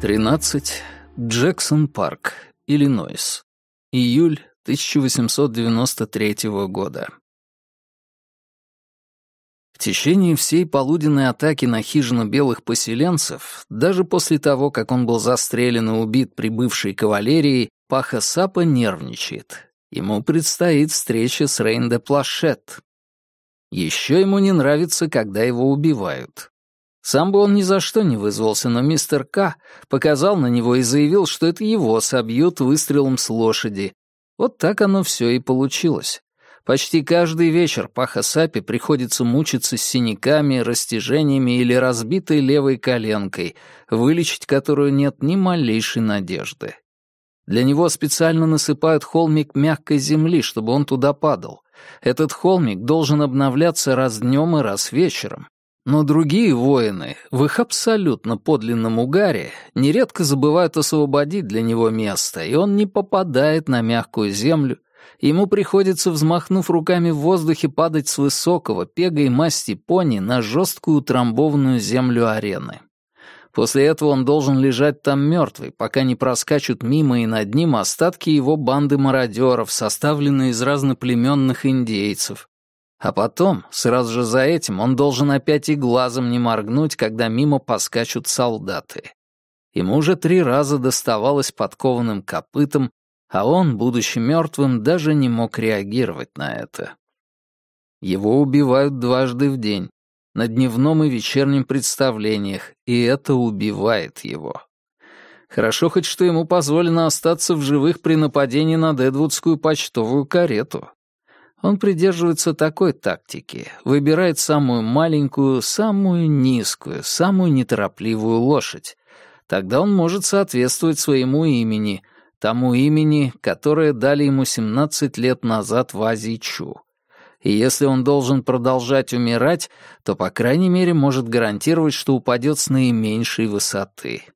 13. Джексон Парк, Иллинойс. Июль 1893 года. В течение всей полуденной атаки на хижину белых поселенцев, даже после того, как он был застрелен и убит прибывшей кавалерией, Паха Сапа нервничает. Ему предстоит встреча с Рейн де Плашет. Еще ему не нравится, когда его убивают. Сам бы он ни за что не вызвался, но мистер К. показал на него и заявил, что это его собьют выстрелом с лошади. Вот так оно все и получилось. Почти каждый вечер Паха Сапе приходится мучиться с синяками, растяжениями или разбитой левой коленкой, вылечить которую нет ни малейшей надежды. Для него специально насыпают холмик мягкой земли, чтобы он туда падал. Этот холмик должен обновляться раз днем и раз вечером. Но другие воины, в их абсолютно подлинном угаре, нередко забывают освободить для него место, и он не попадает на мягкую землю. Ему приходится, взмахнув руками в воздухе, падать с высокого, пегой масти пони на жесткую утрамбованную землю арены. После этого он должен лежать там мертвый, пока не проскачут мимо и над ним остатки его банды мародеров, составленные из разноплеменных индейцев. А потом, сразу же за этим, он должен опять и глазом не моргнуть, когда мимо поскачут солдаты. Ему уже 3 раза доставалось подкованным копытом, а он, будучи мертвым, даже не мог реагировать на это. Его убивают дважды в день, на дневном и вечернем представлениях, и это убивает его. Хорошо хоть, что ему позволено остаться в живых при нападении на Дэдвудскую почтовую карету. Он придерживается такой тактики, выбирает самую маленькую, самую низкую, самую неторопливую лошадь. Тогда он может соответствовать своему имени, тому имени, которое дали ему 17 лет назад в Азии Чу. И если он должен продолжать умирать, то, по крайней мере, может гарантировать, что упадет с наименьшей высоты.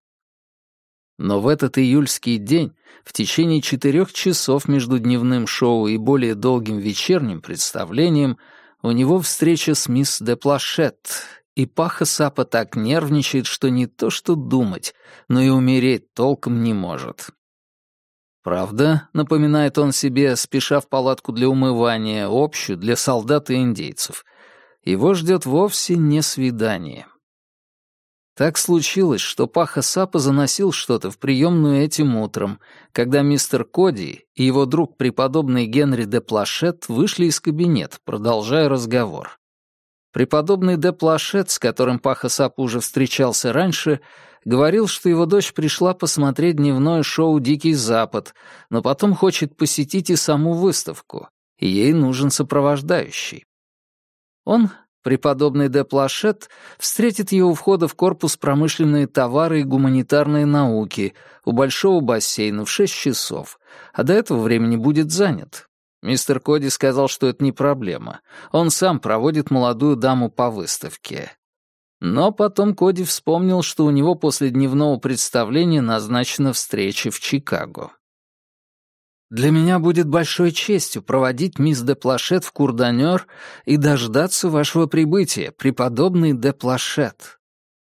Но в этот июльский день, в течение 4 часов между дневным шоу и более долгим вечерним представлением, у него встреча с мисс де Плашет, и Паха Сапа так нервничает, что не то что думать, но и умереть толком не может. Правда, напоминает он себе, спеша в палатку для умывания, общую для солдат и индейцев, его ждет вовсе не свидание. Так случилось, что Паха Сапа заносил что-то в приемную этим утром, когда мистер Коди и его друг преподобный Генри де Плашет вышли из кабинета, продолжая разговор. Преподобный де Плашет, с которым Паха Сапа уже встречался раньше, говорил, что его дочь пришла посмотреть дневное шоу «Дикий Запад», но потом хочет посетить и саму выставку, и ей нужен сопровождающий. Он, преподобный де Плашет, встретит ее у входа в корпус промышленные товары и гуманитарные науки у большого бассейна в 6 часов, а до этого времени будет занят. Мистер Коди сказал, что это не проблема. Он сам проводит молодую даму по выставке. Но потом Коди вспомнил, что у него после дневного представления назначена встреча в Чикаго. «Для меня будет большой честью проводить мисс де Плашет в Курданер и дождаться вашего прибытия, преподобный де Плашет».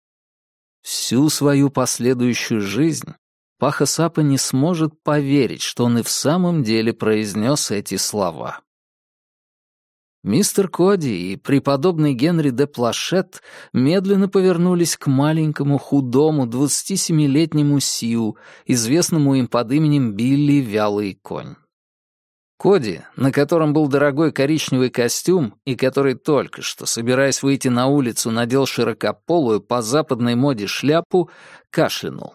Всю свою последующую жизнь Паха Сапа не сможет поверить, что он и в самом деле произнес эти слова. Мистер Коди и преподобный Генри де Плашет медленно повернулись к маленькому, худому, 27-летнему Сиу, известному им под именем Билли Вялый конь. Коди, на котором был дорогой коричневый костюм и который только что, собираясь выйти на улицу, надел широкополую по западной моде шляпу, кашлянул.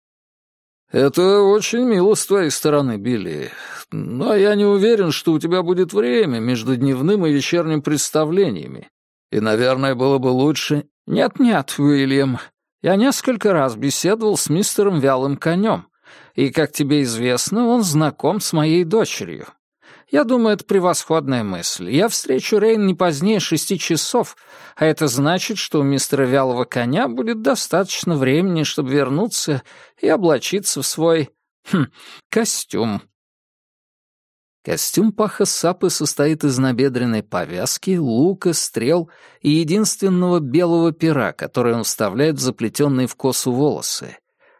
«Это очень мило с твоей стороны, Билли, но я не уверен, что у тебя будет время между дневным и вечерним представлениями. И, наверное, было бы лучше...» «Нет-нет, Уильям, я несколько раз беседовал с мистером Вялым конем, и, как тебе известно, он знаком с моей дочерью. Я думаю, это превосходная мысль. Я встречу Рейн не позднее 6 часов, а это значит, что у мистера Вялого коня будет достаточно времени, чтобы вернуться и облачиться в свой... костюм». Костюм Паха Сапы состоит из набедренной повязки, лука, стрел и единственного белого пера, который он вставляет в заплетенные в косу волосы.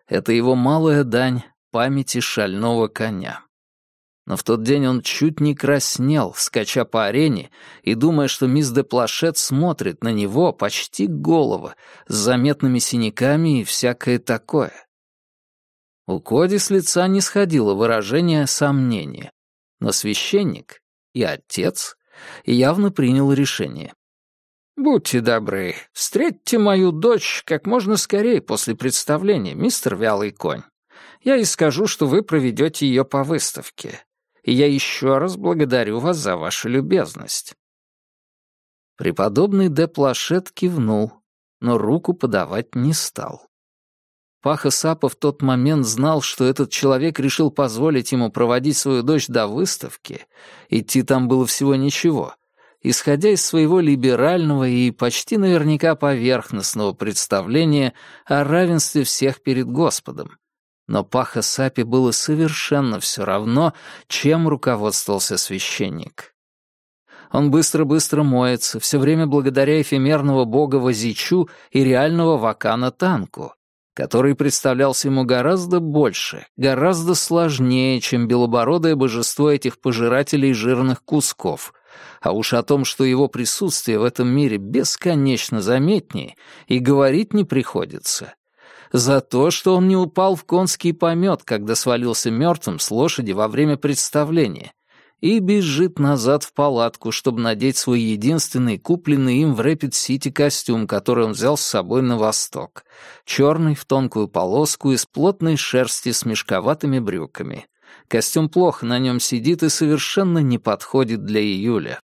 Это его малая дань памяти шального коня. Но в тот день он чуть не краснел, скача по арене и думая, что мисс де Плашет смотрит на него почти голого, с заметными синяками и всякое такое. У Коди с лица не сходило выражение сомнения, но священник и отец явно принял решение. «Будьте добры, встретьте мою дочь как можно скорее после представления, мистер Вялый конь. Я и скажу, что вы проведете ее по выставке. И я еще раз благодарю вас за вашу любезность». Преподобный де Плашет кивнул, но руку подавать не стал. Паха Сапа в тот момент знал, что этот человек решил позволить ему проводить свою дочь до выставки, идти там было всего ничего, исходя из своего либерального и почти наверняка поверхностного представления о равенстве всех перед Господом. Но Паха Сапе было совершенно все равно, чем руководствовался священник. Он быстро-быстро моется, все время благодаря эфемерного бога Вазичу и реального Вакана Танку, который представлялся ему гораздо больше, гораздо сложнее, чем белобородое божество этих пожирателей жирных кусков, а уж о том, что его присутствие в этом мире бесконечно заметнее, и говорить не приходится. За то, что он не упал в конский помет, когда свалился мертвым с лошади во время представления, и бежит назад в палатку, чтобы надеть свой единственный купленный им в Рэпид-Сити костюм, который он взял с собой на восток, черный в тонкую полоску из плотной шерсти с мешковатыми брюками. Костюм плохо на нем сидит и совершенно не подходит для июля.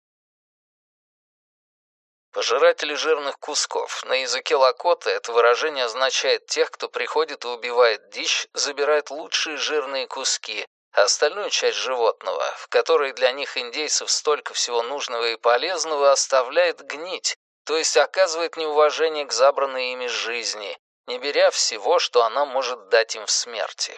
Пожиратели жирных кусков. На языке лакота это выражение означает тех, кто приходит и убивает дичь, забирает лучшие жирные куски, а остальную часть животного, в которой для них индейцев столько всего нужного и полезного, оставляет гнить, то есть оказывает неуважение к забранной ими жизни, не беря всего, что она может дать им в смерти.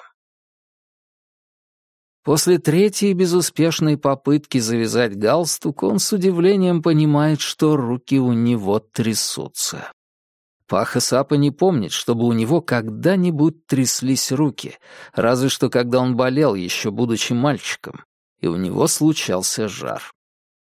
После третьей безуспешной попытки завязать галстук, он с удивлением понимает, что руки у него трясутся. Паха Сапа не помнит, чтобы у него когда-нибудь тряслись руки, разве что когда он болел, еще будучи мальчиком, и у него случался жар.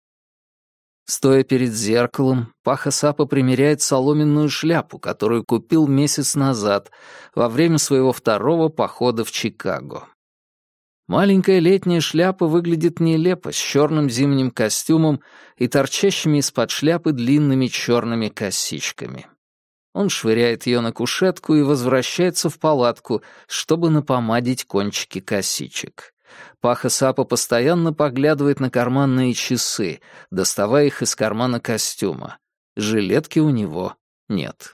Стоя перед зеркалом, Паха Сапа примеряет соломенную шляпу, которую купил месяц назад, во время своего второго похода в Чикаго. Маленькая летняя шляпа выглядит нелепо, с черным зимним костюмом и торчащими из-под шляпы длинными черными косичками. Он швыряет ее на кушетку и возвращается в палатку, чтобы напомадить кончики косичек. Паха Сапа постоянно поглядывает на карманные часы, доставая их из кармана костюма. Жилетки у него нет.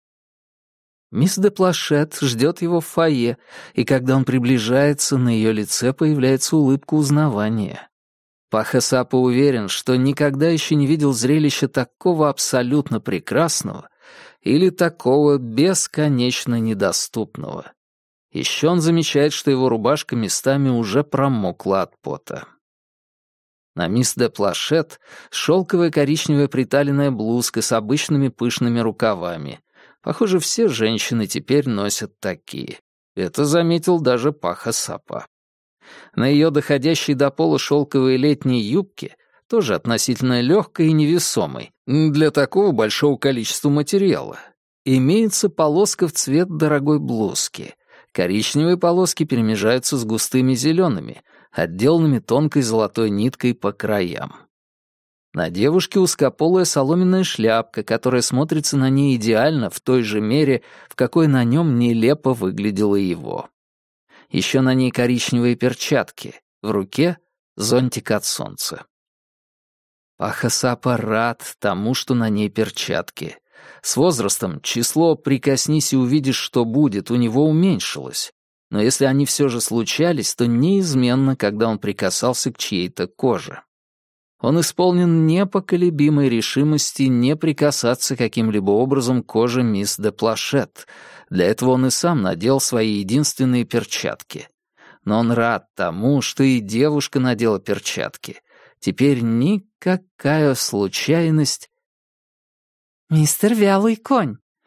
Мисс де Плашет ждет его в фойе, и когда он приближается, на ее лице появляется улыбка узнавания. Паха Сапа уверен, что никогда еще не видел зрелища такого абсолютно прекрасного или такого бесконечно недоступного. Еще он замечает, что его рубашка местами уже промокла от пота. На мисс де Плашет шелковая коричневая приталенная блузка с обычными пышными рукавами. Похоже, все женщины теперь носят такие. Это заметил даже Паха Сапа. На ее доходящей до пола шелковой летней юбке, тоже относительно легкой и невесомой, для такого большого количества материала, имеется полоска в цвет дорогой блузки. Коричневые полоски перемежаются с густыми зелеными, отделанными тонкой золотой ниткой по краям. На девушке узкополая соломенная шляпка, которая смотрится на ней идеально в той же мере, в какой на нем нелепо выглядело его. Еще на ней коричневые перчатки, в руке зонтик от солнца. Паха Сапа рад тому, что на ней перчатки. С возрастом число «прикоснись и увидишь, что будет» у него уменьшилось, но если они все же случались, то неизменно, когда он прикасался к чьей-то коже. Он исполнен непоколебимой решимости не прикасаться каким-либо образом к коже мисс де Плашет. Для этого он и сам надел свои единственные перчатки. Но он рад тому, что и девушка надела перчатки. Теперь никакая случайность... «Мистер Вялый конь,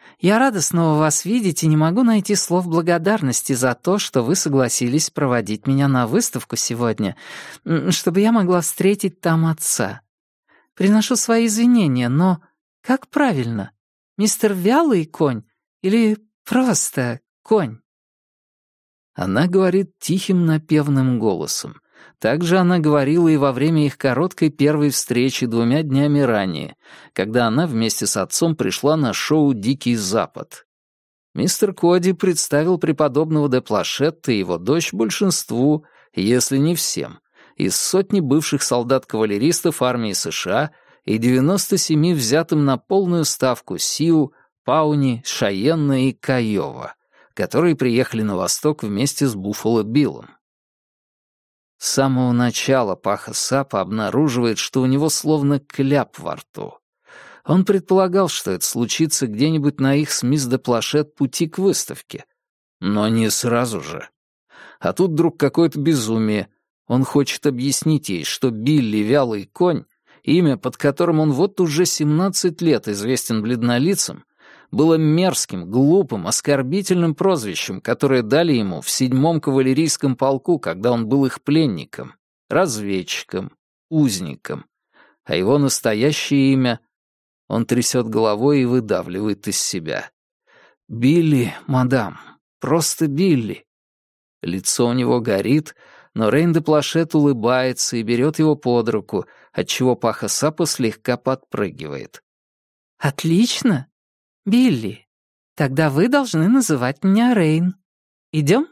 Я рада снова вас видеть и не могу найти слов благодарности за то, что вы согласились проводить меня на выставку сегодня, чтобы я могла встретить там отца. Приношу свои извинения, но как правильно? Мистер Вялый конь или просто конь?» Она говорит тихим напевным голосом. Также она говорила и во время их короткой первой встречи 2 днями ранее, когда она вместе с отцом пришла на шоу «Дикий Запад». Мистер Коди представил преподобного де Плашетта и его дочь большинству, если не всем, из сотни бывших солдат-кавалеристов армии США и 97 взятым на полную ставку Сиу, Пауни, Шайенна и Кайова, которые приехали на восток вместе с Буффало Биллом. С самого начала Паха Сапа обнаруживает, что у него словно кляп во рту. Он предполагал, что это случится где-нибудь на их с мисс де Плашет пути к выставке. Но не сразу же. А тут вдруг какое-то безумие. Он хочет объяснить ей, что Билли Вялый конь, имя, под которым он вот уже 17 лет известен бледнолицам, было мерзким, глупым, оскорбительным прозвищем, которое дали ему в 7-м кавалерийском полку, когда он был их пленником, разведчиком, узником. А его настоящее имя он трясет головой и выдавливает из себя. «Билли, мадам, просто Билли». Лицо у него горит, но Рейн де Плашет улыбается и берет его под руку, отчего Паха Сапа слегка подпрыгивает. «Отлично! Билли, тогда вы должны называть меня Рейн. Идем?»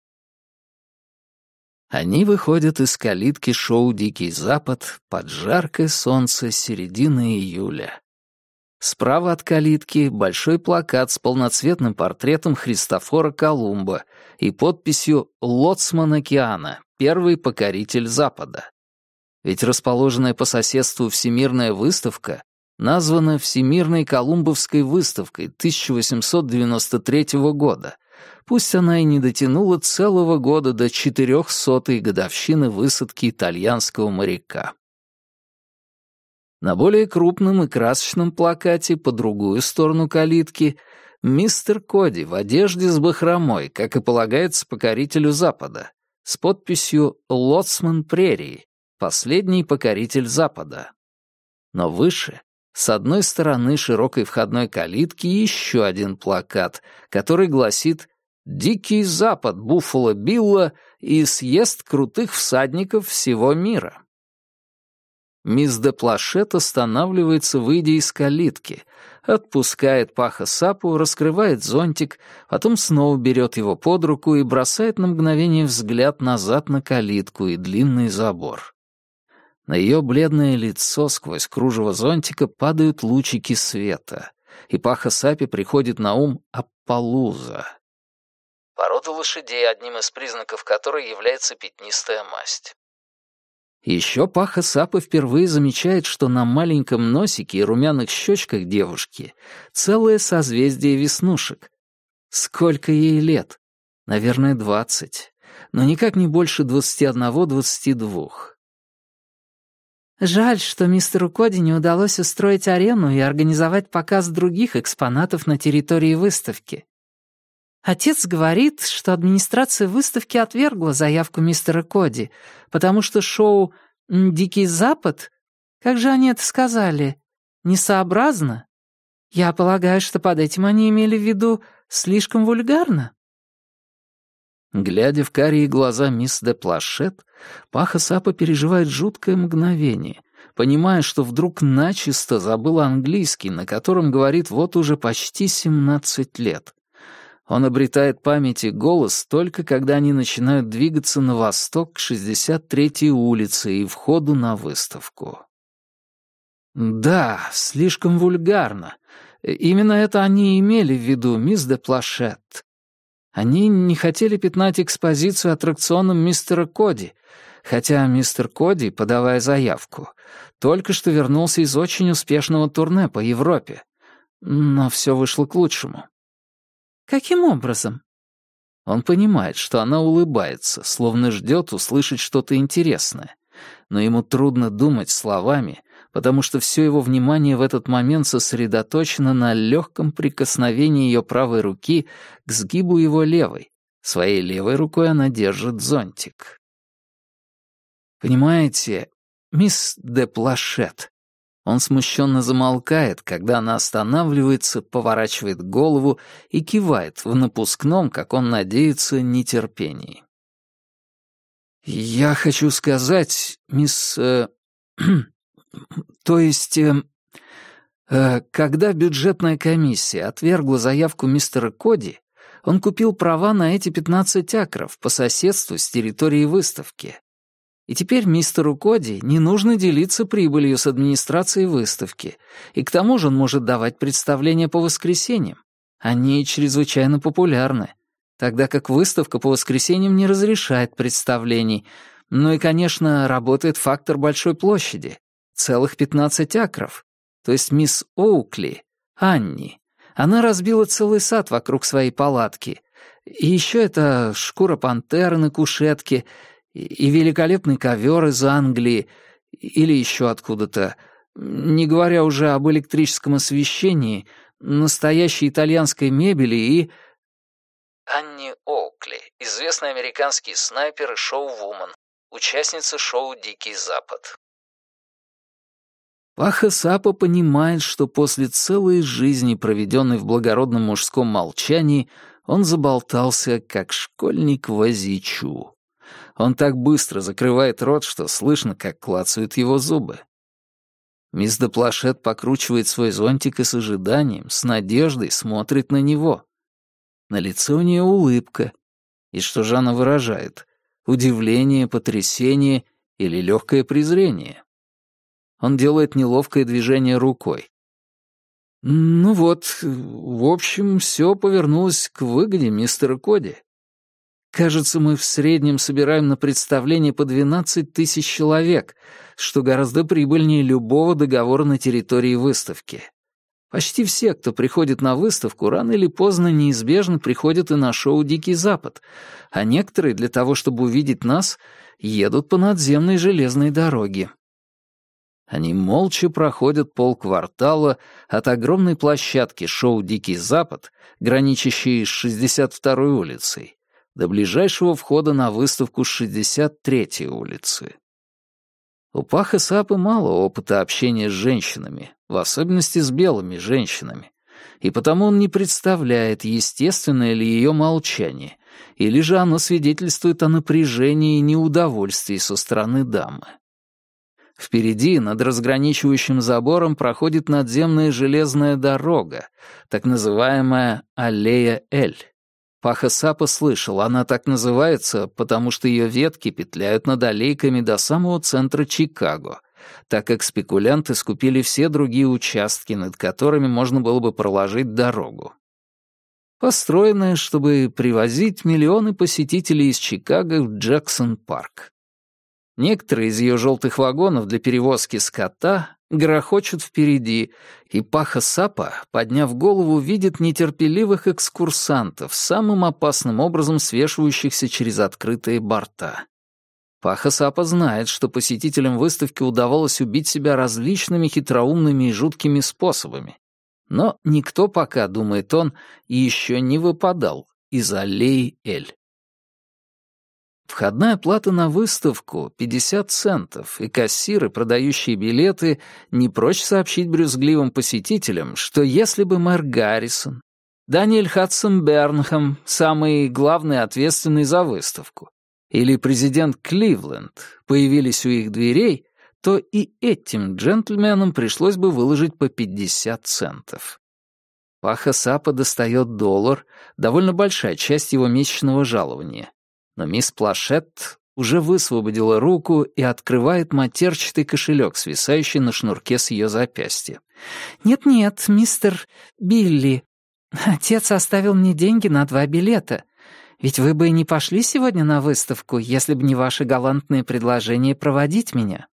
Они выходят из калитки шоу «Дикий Запад» под жаркое солнце середины июля. Справа от калитки большой плакат с полноцветным портретом Христофора Колумба и подписью «Лоцман океана, первый покоритель Запада». Ведь расположенная по соседству Всемирная выставка названа Всемирной Колумбовской выставкой 1893 года, пусть она и не дотянула целого года до 400-й годовщины высадки итальянского моряка. На более крупном и красочном плакате по другую сторону калитки мистер Коди в одежде с бахромой, как и полагается покорителю Запада, с подписью «Лоцман прерии, последний покоритель Запада». Но выше, с одной стороны широкой входной калитки, еще один плакат, который гласит «Дикий Запад Буффало Билла и съезд крутых всадников всего мира». Мисс де Плашет останавливается, выйдя из калитки, отпускает Паха Сапу, раскрывает зонтик, потом снова берет его под руку и бросает на мгновение взгляд назад на калитку и длинный забор. На ее бледное лицо сквозь кружево зонтика падают лучики света, и Паха Сапе приходит на ум Аппалуза. Порода лошадей, одним из признаков которой является пятнистая масть. Еще Паха Сапа впервые замечает, что на маленьком носике и румяных щечках девушки целое созвездие веснушек. Сколько ей лет? Наверное, 20, но никак не больше 21-22. Жаль, что мистеру Коди не удалось устроить арену и организовать показ других экспонатов на территории выставки. Отец говорит, что администрация выставки отвергла заявку мистера Коди, потому что шоу «Дикий Запад», как же они это сказали, несообразно? Я полагаю, что под этим они имели в виду слишком вульгарно. Глядя в карие глаза мисс де Плашет, Паха Сапа переживает жуткое мгновение, понимая, что вдруг начисто забыл английский, на котором говорит вот уже почти 17 лет. Он обретает память и голос только когда они начинают двигаться на восток к 63-й улице и входу на выставку. Да, слишком вульгарно. Именно это они и имели в виду, мисс де Плашет. Они не хотели пятнать экспозицию аттракционом мистера Коди, хотя мистер Коди, подавая заявку, только что вернулся из очень успешного турне по Европе. Но все вышло к лучшему. Каким образом? Он понимает, что она улыбается, словно ждет услышать что-то интересное. Но ему трудно думать словами, потому что все его внимание в этот момент сосредоточено на легком прикосновении ее правой руки к сгибу его левой. Своей левой рукой она держит зонтик. «Понимаете, мисс де Плашет». Он смущенно замолкает, когда она останавливается, поворачивает голову и кивает в напускном, как он надеется, нетерпении. «Я хочу сказать, мисс... то есть... когда бюджетная комиссия отвергла заявку мистера Коди, он купил права на эти 15 акров по соседству с территорией выставки. И теперь мистеру Коди не нужно делиться прибылью с администрацией выставки, и к тому же он может давать представления по воскресеньям. Они чрезвычайно популярны, тогда как выставка по воскресеньям не разрешает представлений. Ну и, конечно, работает фактор большой площади. Целых 15 акров. То есть мисс Оукли, Анни, она разбила целый сад вокруг своей палатки. И еще это шкура пантеры на кушетке и великолепный ковер из Англии или еще откуда-то, не говоря уже об электрическом освещении, настоящей итальянской мебели и... Анни Оукли, известный американский снайпер и шоу-вумен, участница шоу «Дикий Запад». Паха Сапа понимает, что после целой жизни, проведенной в благородном мужском молчании, он заболтался, как школьник в Азичу. Он так быстро закрывает рот, что слышно, как клацают его зубы. Мисс де Плашет покручивает свой зонтик и с ожиданием, с надеждой смотрит на него. На лице у нее улыбка. И что же она выражает? Удивление, потрясение или легкое презрение? Он делает неловкое движение рукой. Ну вот, в общем, все повернулось к выгоде мистера Коди. Кажется, мы в среднем собираем на представление по 12 тысяч человек, что гораздо прибыльнее любого договора на территории выставки. Почти все, кто приходит на выставку, рано или поздно неизбежно приходят и на шоу «Дикий Запад», а некоторые для того, чтобы увидеть нас, едут по надземной железной дороге. Они молча проходят полквартала от огромной площадки шоу «Дикий Запад», граничащей с 62-й улицей, до ближайшего входа на выставку с 63-й улицы. У Паха Сапы мало опыта общения с женщинами, в особенности с белыми женщинами, и потому он не представляет, естественное ли ее молчание, или же оно свидетельствует о напряжении и неудовольствии со стороны дамы. Впереди, над разграничивающим забором, проходит надземная железная дорога, так называемая «Аллея Эль». Паха Сапа слышал, она так называется, потому что ее ветки петляют над аллейками до самого центра Чикаго, так как спекулянты скупили все другие участки, над которыми можно было бы проложить дорогу. Построенная, чтобы привозить миллионы посетителей из Чикаго в Джексон-парк. Некоторые из ее желтых вагонов для перевозки скота грохочут впереди, и Паха Сапа, подняв голову, видит нетерпеливых экскурсантов, самым опасным образом свешивающихся через открытые борта. Паха Сапа знает, что посетителям выставки удавалось убить себя различными хитроумными и жуткими способами. Но никто пока, думает он, еще не выпадал из аллеи Эль. Входная плата на выставку — 50 центов, и кассиры, продающие билеты, не прочь сообщить брюзгливым посетителям, что если бы мэр Гаррисон, Даниэль Хадсон Бернхэм, самый главный ответственный за выставку, или президент Кливленд появились у их дверей, то и этим джентльменам пришлось бы выложить по 50 центов. Паха Сапа достает $1, довольно большая часть его месячного жалования. Но мисс Плашет уже высвободила руку и открывает матерчатый кошелек, свисающий на шнурке с ее запястья. «Нет-нет, мистер Билли, отец оставил мне деньги на 2 билета. Ведь вы бы и не пошли сегодня на выставку, если бы не ваше галантное предложение проводить меня».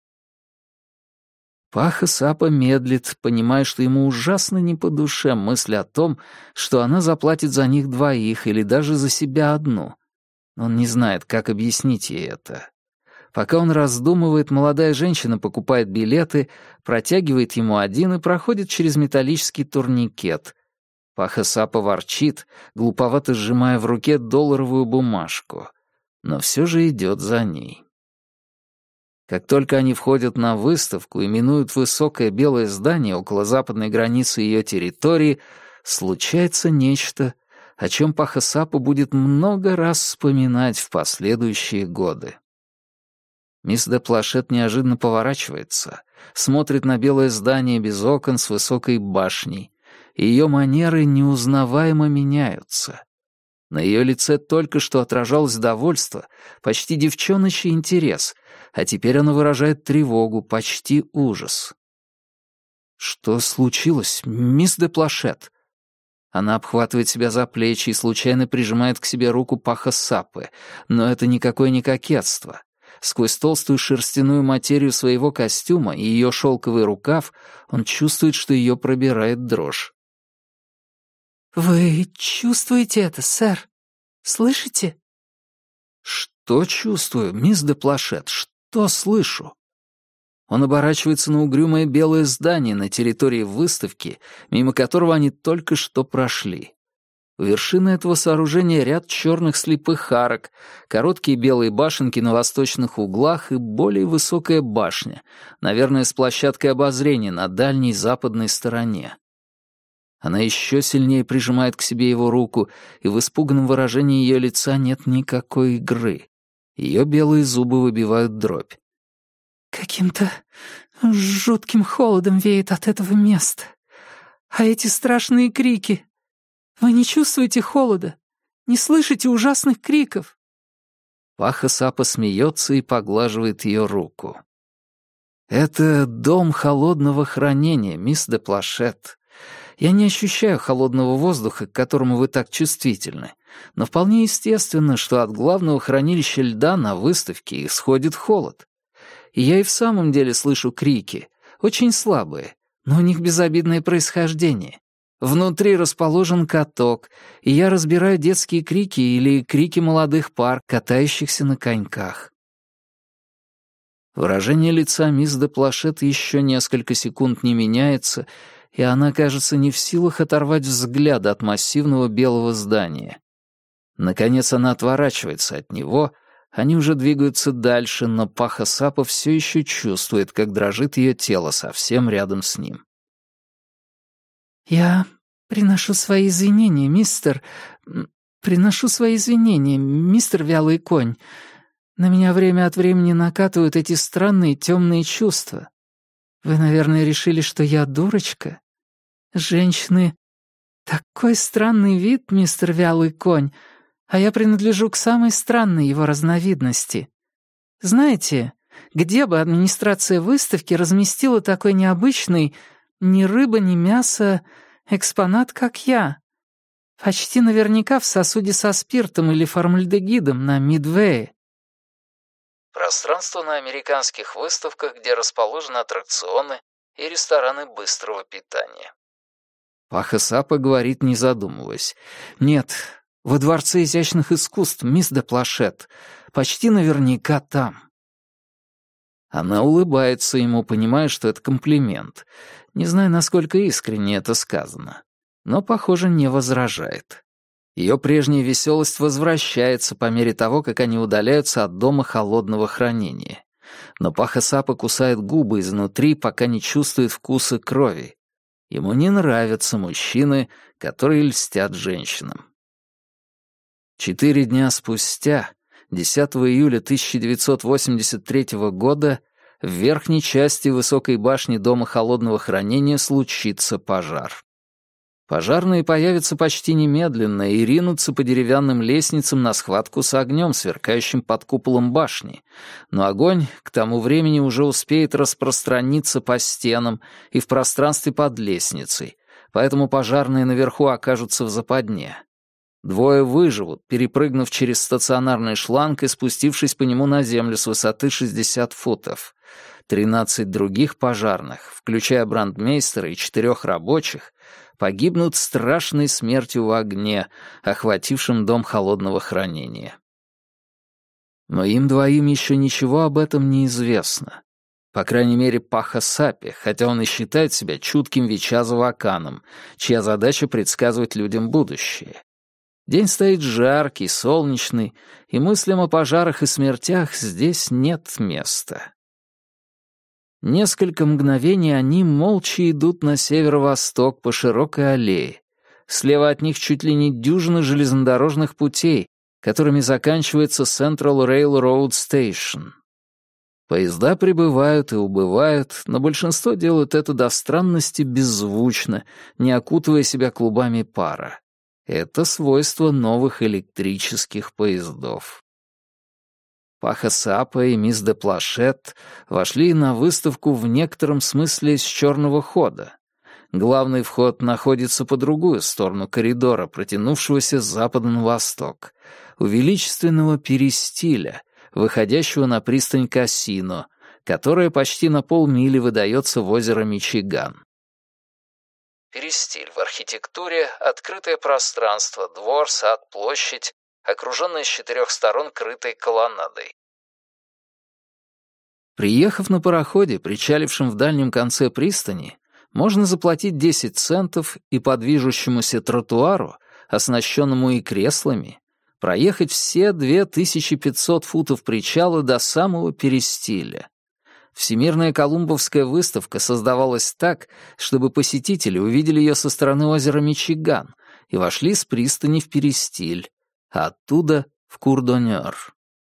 Паха Сапа медлит, понимая, что ему ужасно не по душе мысль о том, что она заплатит за них 2 или даже за себя одну. Он не знает, как объяснить ей это. Пока он раздумывает, молодая женщина покупает билеты, протягивает ему один и проходит через металлический турникет. Паха Сапа ворчит, глуповато сжимая в руке долларовую бумажку, но все же идет за ней. Как только они входят на выставку и минуют высокое белое здание около западной границы ее территории, случается нечто, о чем Паха Сапа будет много раз вспоминать в последующие годы. Мисс де Плашет неожиданно поворачивается, смотрит на белое здание без окон с высокой башней, и ее манеры неузнаваемо меняются. На ее лице только что отражалось довольство, почти девчоночий интерес, а теперь оно выражает тревогу, почти ужас. «Что случилось, мисс де Плашет?» Она обхватывает себя за плечи и случайно прижимает к себе руку Паха Сапы, но это никакое не кокетство. Сквозь толстую шерстяную материю своего костюма и ее шелковый рукав он чувствует, что ее пробирает дрожь. «Вы чувствуете это, сэр? Слышите?» «Что чувствую, мисс де Плашет? Что слышу?» Он оборачивается на угрюмое белое здание на территории выставки, мимо которого они только что прошли. У вершины этого сооружения ряд черных слепых арок, короткие белые башенки на восточных углах и более высокая башня, наверное, с площадкой обозрения на дальней западной стороне. Она еще сильнее прижимает к себе его руку, и в испуганном выражении ее лица нет никакой игры. Ее белые зубы выбивают дробь. «Каким-то жутким холодом веет от этого места. А эти страшные крики... Вы не чувствуете холода? Не слышите ужасных криков?» Паха Сапа смеется и поглаживает ее руку. «Это дом холодного хранения, мисс де Плашет. Я не ощущаю холодного воздуха, к которому вы так чувствительны, но вполне естественно, что от главного хранилища льда на выставке исходит холод. И я и в самом деле слышу крики, очень слабые, но у них безобидное происхождение. Внутри расположен каток, и я разбираю детские крики или крики молодых пар, катающихся на коньках». Выражение лица мисс де Плашет еще несколько секунд не меняется, и она, кажется, не в силах оторвать взгляд от массивного белого здания. Наконец она отворачивается от него, они уже двигаются дальше, но Паха Сапа все еще чувствует, как дрожит ее тело совсем рядом с ним. «Я приношу свои извинения, мистер... Приношу свои извинения, мистер Вялый конь. На меня время от времени накатывают эти странные темные чувства. Вы, наверное, решили, что я дурочка? Женщины... Такой странный вид, мистер Вялый конь, а я принадлежу к самой странной его разновидности. Знаете, где бы администрация выставки разместила такой необычный, ни рыба, ни мясо, экспонат, как я? Почти наверняка в сосуде со спиртом или формальдегидом на Мидвее». Пространство на американских выставках, где расположены аттракционы и рестораны быстрого питания. Паха Сапа говорит, не задумываясь. «Нет, во Дворце изящных искусств, мисс де Плашет. Почти наверняка там». Она улыбается ему, понимая, что это комплимент. Не знаю, насколько искренне это сказано. Но, похоже, не возражает. Ее прежняя веселость возвращается по мере того, как они удаляются от дома холодного хранения. Но Паха Сапа кусает губы изнутри, пока не чувствует вкуса крови. Ему не нравятся мужчины, которые льстят женщинам. 4 дня спустя, 10 июля 1983 года, в верхней части высокой башни дома холодного хранения случится пожар. Пожарные появятся почти немедленно и ринутся по деревянным лестницам на схватку с огнем, сверкающим под куполом башни. Но огонь к тому времени уже успеет распространиться по стенам и в пространстве под лестницей, поэтому пожарные наверху окажутся в западне. 2 выживут, перепрыгнув через стационарный шланг и спустившись по нему на землю с высоты 60 футов. 13 других пожарных, включая брандмейстера и 4 рабочих, погибнут страшной смертью в огне, охватившем дом холодного хранения. Но им двоим еще ничего об этом не известно. По крайней мере, Паха Сапе, хотя он и считает себя чутким Вичаза-Ваканом, чья задача предсказывать людям будущее. День стоит жаркий, солнечный, и мыслям о пожарах и смертях здесь нет места. Несколько мгновений они молча идут на северо-восток по широкой аллее. Слева от них чуть ли не дюжина железнодорожных путей, которыми заканчивается Central Railroad Station. Поезда прибывают и убывают, но большинство делают это до странности беззвучно, не окутывая себя клубами пара. Это свойство новых электрических поездов. Паха Сапа и мисс де Плашет вошли на выставку в некотором смысле с черного хода. Главный вход находится по другую сторону коридора, протянувшегося с запада на восток, у величественного перистиля, выходящего на пристань Кассино, которая почти на полмили выдается в озеро Мичиган. Перистиль в архитектуре — открытое пространство, двор, сад, площадь, окруженная с 4 сторон крытой колоннадой. Приехав на пароходе, причалившем в дальнем конце пристани, можно заплатить 10 центов и по движущемуся тротуару, оснащенному и креслами, проехать все 2500 футов причала до самого перистиля. Всемирная Колумбовская выставка создавалась так, чтобы посетители увидели ее со стороны озера Мичиган и вошли с пристани в перистиль, а оттуда в Курдонер.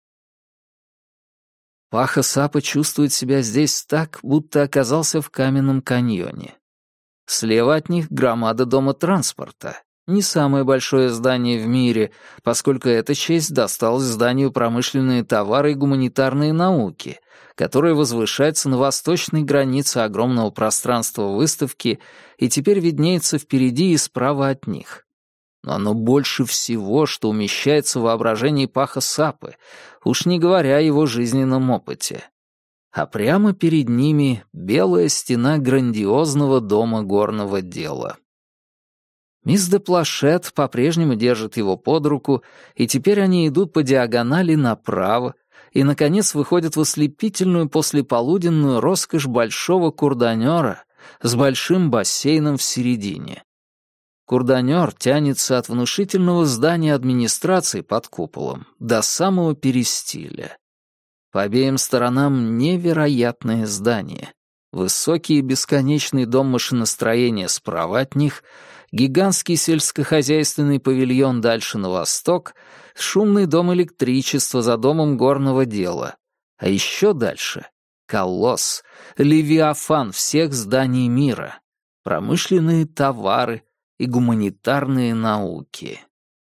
Паха Сапа чувствует себя здесь так, будто оказался в каменном каньоне. Слева от них громада дома транспорта. Не самое большое здание в мире, поскольку эта честь досталась зданию промышленные товары и гуманитарные науки, которое возвышается на восточной границе огромного пространства выставки и теперь виднеется впереди и справа от них. Но оно больше всего, что умещается в воображении Паха Сапы, уж не говоря о его жизненном опыте. А прямо перед ними белая стена грандиозного дома горного дела. Мисс де Плашет по-прежнему держит его под руку, и теперь они идут по диагонали направо и, наконец, выходят в ослепительную послеполуденную роскошь большого курдонера с большим бассейном в середине. Курдонер тянется от внушительного здания администрации под куполом до самого перистиля. По обеим сторонам невероятные здания. Высокий и бесконечный дом машиностроения справа от них, гигантский сельскохозяйственный павильон дальше на восток, шумный дом электричества за домом горного дела. А еще дальше — колосс, левиафан всех зданий мира, промышленные товары и гуманитарные науки.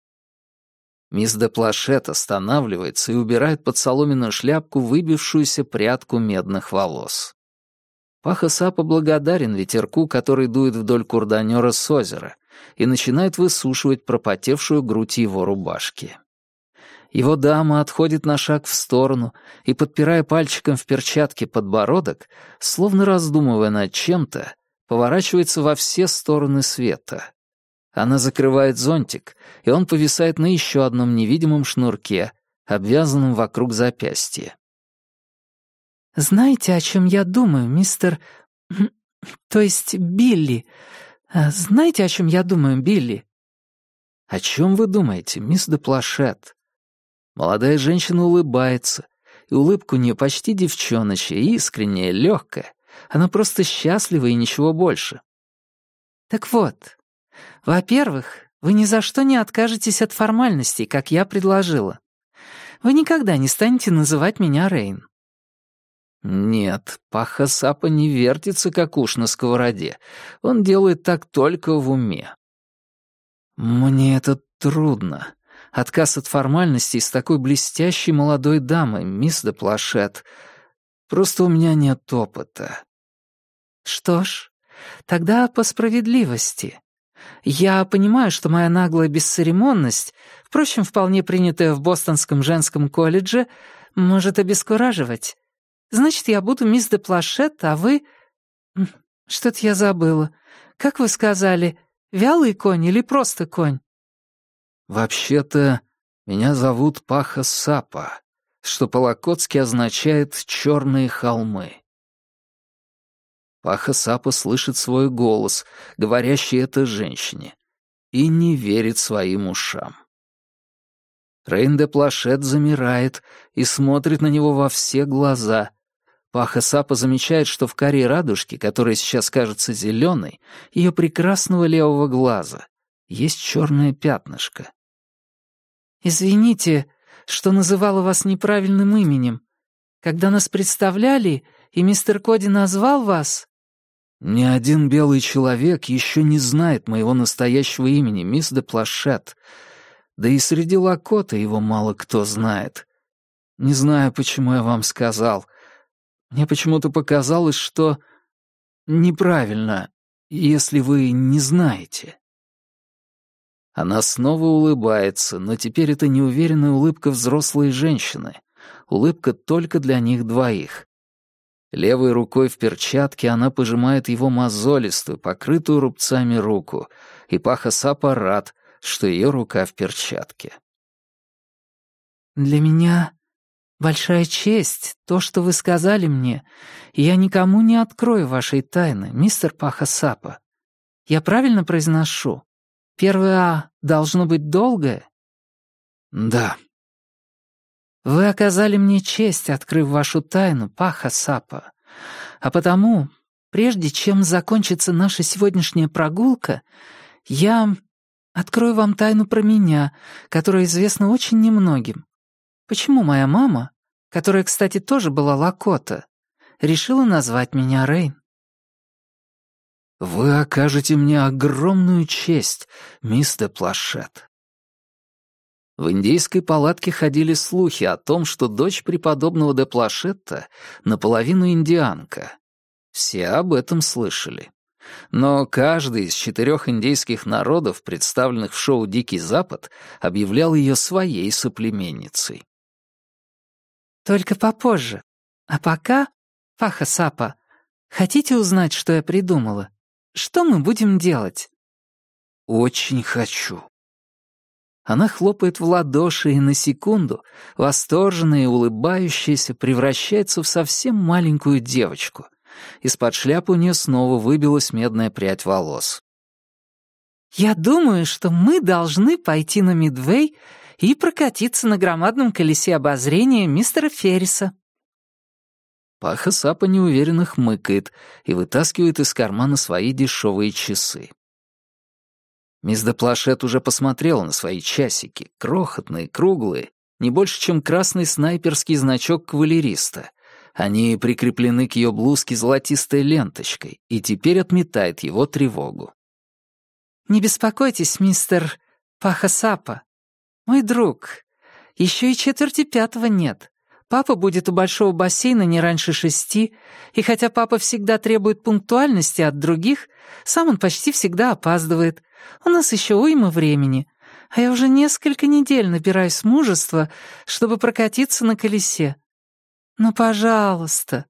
Мисс де Плашет останавливается и убирает под соломенную шляпку выбившуюся прядку медных волос. Паха Сапа благодарен ветерку, который дует вдоль курдонера с озера, и начинает высушивать пропотевшую грудь его рубашки. Его дама отходит на шаг в сторону и, подпирая пальчиком в перчатке подбородок, словно раздумывая над чем-то, поворачивается во все стороны света. Она закрывает зонтик, и он повисает на еще одном невидимом шнурке, обвязанном вокруг запястья. «Знаете, о чем я думаю, мистер... то есть Билли? Знаете, о чем я думаю, Билли?» «О чем вы думаете, мисс де Плашет?» Молодая женщина улыбается, и улыбка у нее почти девчоночья, искренняя, легкая. Она просто счастлива и ничего больше. «Так вот, во-первых, вы ни за что не откажетесь от формальностей, как я предложила. Вы никогда не станете называть меня Рейн». Нет, Паха Сапа не вертится, как уж на сковороде. Он делает так только в уме. Мне это трудно. Отказ от формальностей с такой блестящей молодой дамой, мисс де Плашет. Просто у меня нет опыта. Что ж, тогда по справедливости. Я понимаю, что моя наглая бесцеремонность, впрочем, вполне принятая в Бостонском женском колледже, может обескураживать. Значит, я буду мисс де Плашет, а вы... Что-то я забыла. Как вы сказали, вялый конь или просто конь? Вообще-то, меня зовут Паха Сапа, что по-лакотски означает «черные холмы». Паха Сапа слышит свой голос, говорящий это женщине, и не верит своим ушам. Рейн де Плашет замирает и смотрит на него во все глаза. Паха Сапа замечает, что в каре радужки, которая сейчас кажется зеленой, ее прекрасного левого глаза, есть черное пятнышко. «Извините, что называла вас неправильным именем. Когда нас представляли, и мистер Коди назвал вас...» «Ни один белый человек еще не знает моего настоящего имени, мисс де Плашет. Да и среди лакота его мало кто знает. Не знаю, почему я вам сказал. Мне почему-то показалось, что неправильно, если вы не знаете». Она снова улыбается, но теперь это неуверенная улыбка взрослой женщины. Улыбка только для них двоих. Левой рукой в перчатке она пожимает его мозолистую, покрытую рубцами руку, и Паха Сапа рад, что ее рука в перчатке. «Для меня большая честь то, что вы сказали мне, и я никому не открою вашей тайны, мистер Паха Сапа. Я правильно произношу? Первое «а» должно быть долгое?» «Да». «Вы оказали мне честь, открыв вашу тайну, Паха Сапа. А потому, прежде чем закончится наша сегодняшняя прогулка, я открою вам тайну про меня, которая известна очень немногим. Почему моя мама, которая, кстати, тоже была лакота, решила назвать меня Рейн?» «Вы окажете мне огромную честь, мисс де Плашет». В индейской палатке ходили слухи о том, что дочь преподобного де Плашетта наполовину индианка. Все об этом слышали. Но каждый из 4 индейских народов, представленных в шоу «Дикий Запад», объявлял ее своей соплеменницей. «Только попозже. А пока, Паха Сапа, хотите узнать, что я придумала? Что мы будем делать?» «Очень хочу». Она хлопает в ладоши и на секунду, восторженная и улыбающаяся, превращается в совсем маленькую девочку. Из-под шляпы у нее снова выбилась медная прядь волос. «Я думаю, что мы должны пойти на Мидвей и прокатиться на громадном колесе обозрения мистера Ферриса». Паха Сапа неуверенно хмыкает и вытаскивает из кармана свои дешевые часы. Мисс де Плашет уже посмотрела на свои часики, крохотные, круглые, не больше, чем красный снайперский значок кавалериста. Они прикреплены к ее блузке золотистой ленточкой, и теперь отметает его тревогу. «Не беспокойтесь, мистер Паха Сапа. Мой друг, еще и 4:45 нет. Папа будет у большого бассейна не раньше 6, и хотя папа всегда требует пунктуальности от других, сам он почти всегда опаздывает. У нас еще уйма времени, а я уже несколько недель набираюсь мужества, чтобы прокатиться на колесе. Ну, пожалуйста».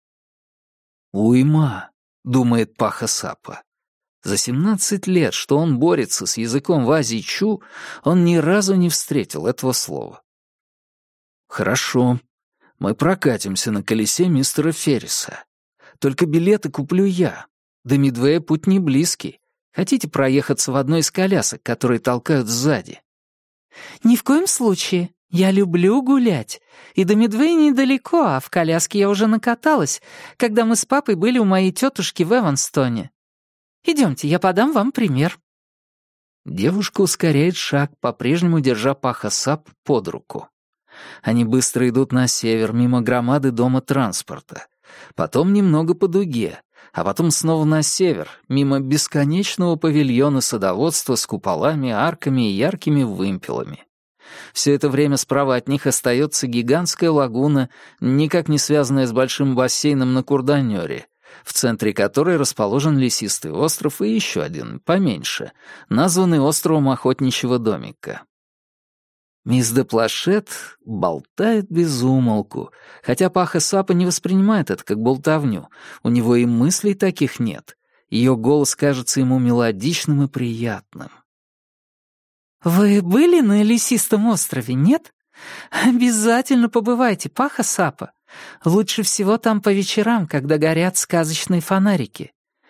«Уйма», — думает Паха Сапа. За 17 лет, что он борется с языком вази-чу, он ни разу не встретил этого слова. «Хорошо, мы прокатимся на колесе мистера Ферриса. Только билеты куплю я. До Мидвея путь не близкий. Хотите проехаться в одной из колясок, которые толкают сзади?» «Ни в коем случае. Я люблю гулять. И до Мидвея недалеко, а в коляске я уже накаталась, когда мы с папой были у моей тетушки в Эванстоне. Идемте, я подам вам пример». Девушка ускоряет шаг, по-прежнему держа Паха Сап под руку. Они быстро идут на север, мимо громады дома транспорта. Потом немного по дуге, а потом снова на север, мимо бесконечного павильона садоводства с куполами, арками и яркими вымпелами. Все это время справа от них остается гигантская лагуна, никак не связанная с большим бассейном на Курданёре, в центре которой расположен лесистый остров и еще один, поменьше, названный островом охотничьего домика. Мисс де Плашет болтает без умолку, хотя Паха Сапа не воспринимает это как болтовню, у него и мыслей таких нет. Ее голос кажется ему мелодичным и приятным. «Вы были на лесистом острове, нет? Обязательно побывайте, Паха Сапа. Лучше всего там по вечерам, когда горят сказочные фонарики.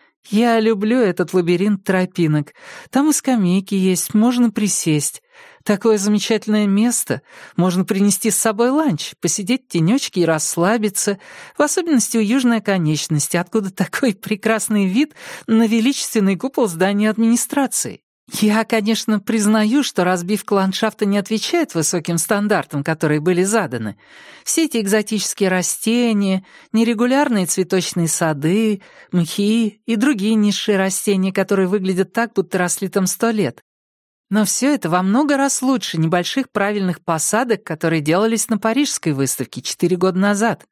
Я люблю этот лабиринт тропинок. Там и скамейки есть, можно присесть. Такое замечательное место. Можно принести с собой ланч, посидеть в тенечке и расслабиться, в особенности у южной оконечности, откуда такой прекрасный вид на величественный купол здания администрации. Я, конечно, признаю, что разбивка ландшафта не отвечает высоким стандартам, которые были заданы. Все эти экзотические растения, нерегулярные цветочные сады, мхи и другие низшие растения, которые выглядят так, будто росли там 100 лет. Но все это во много раз лучше небольших правильных посадок, которые делались на Парижской выставке 4 года назад.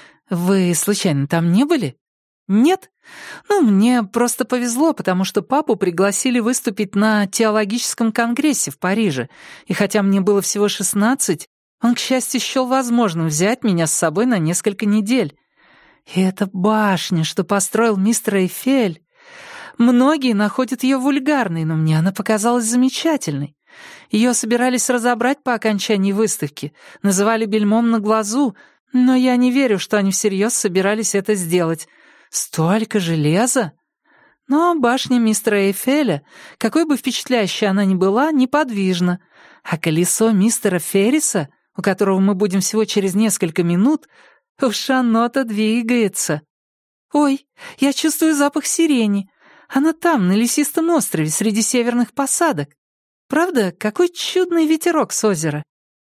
Вы, случайно, там не были? Нет? Ну, мне просто повезло, потому что папу пригласили выступить на теологическом конгрессе в Париже, и хотя мне было всего 16, он, к счастью, счел возможным взять меня с собой на несколько недель. И эта башня, что построил мистер Эйфель, многие находят ее вульгарной, но мне она показалась замечательной. Ее собирались разобрать по окончании выставки, называли бельмом на глазу, но я не верю, что они всерьез собирались это сделать. Столько железа! Но башня мистера Эйфеля, какой бы впечатляющей она ни была, неподвижна, а колесо мистера Ферриса, у которого мы будем всего через несколько минут, уж оно-то двигается. Ой, я чувствую запах сирени. Она там, на лесистом острове, среди северных посадок. Правда, какой чудный ветерок с озера.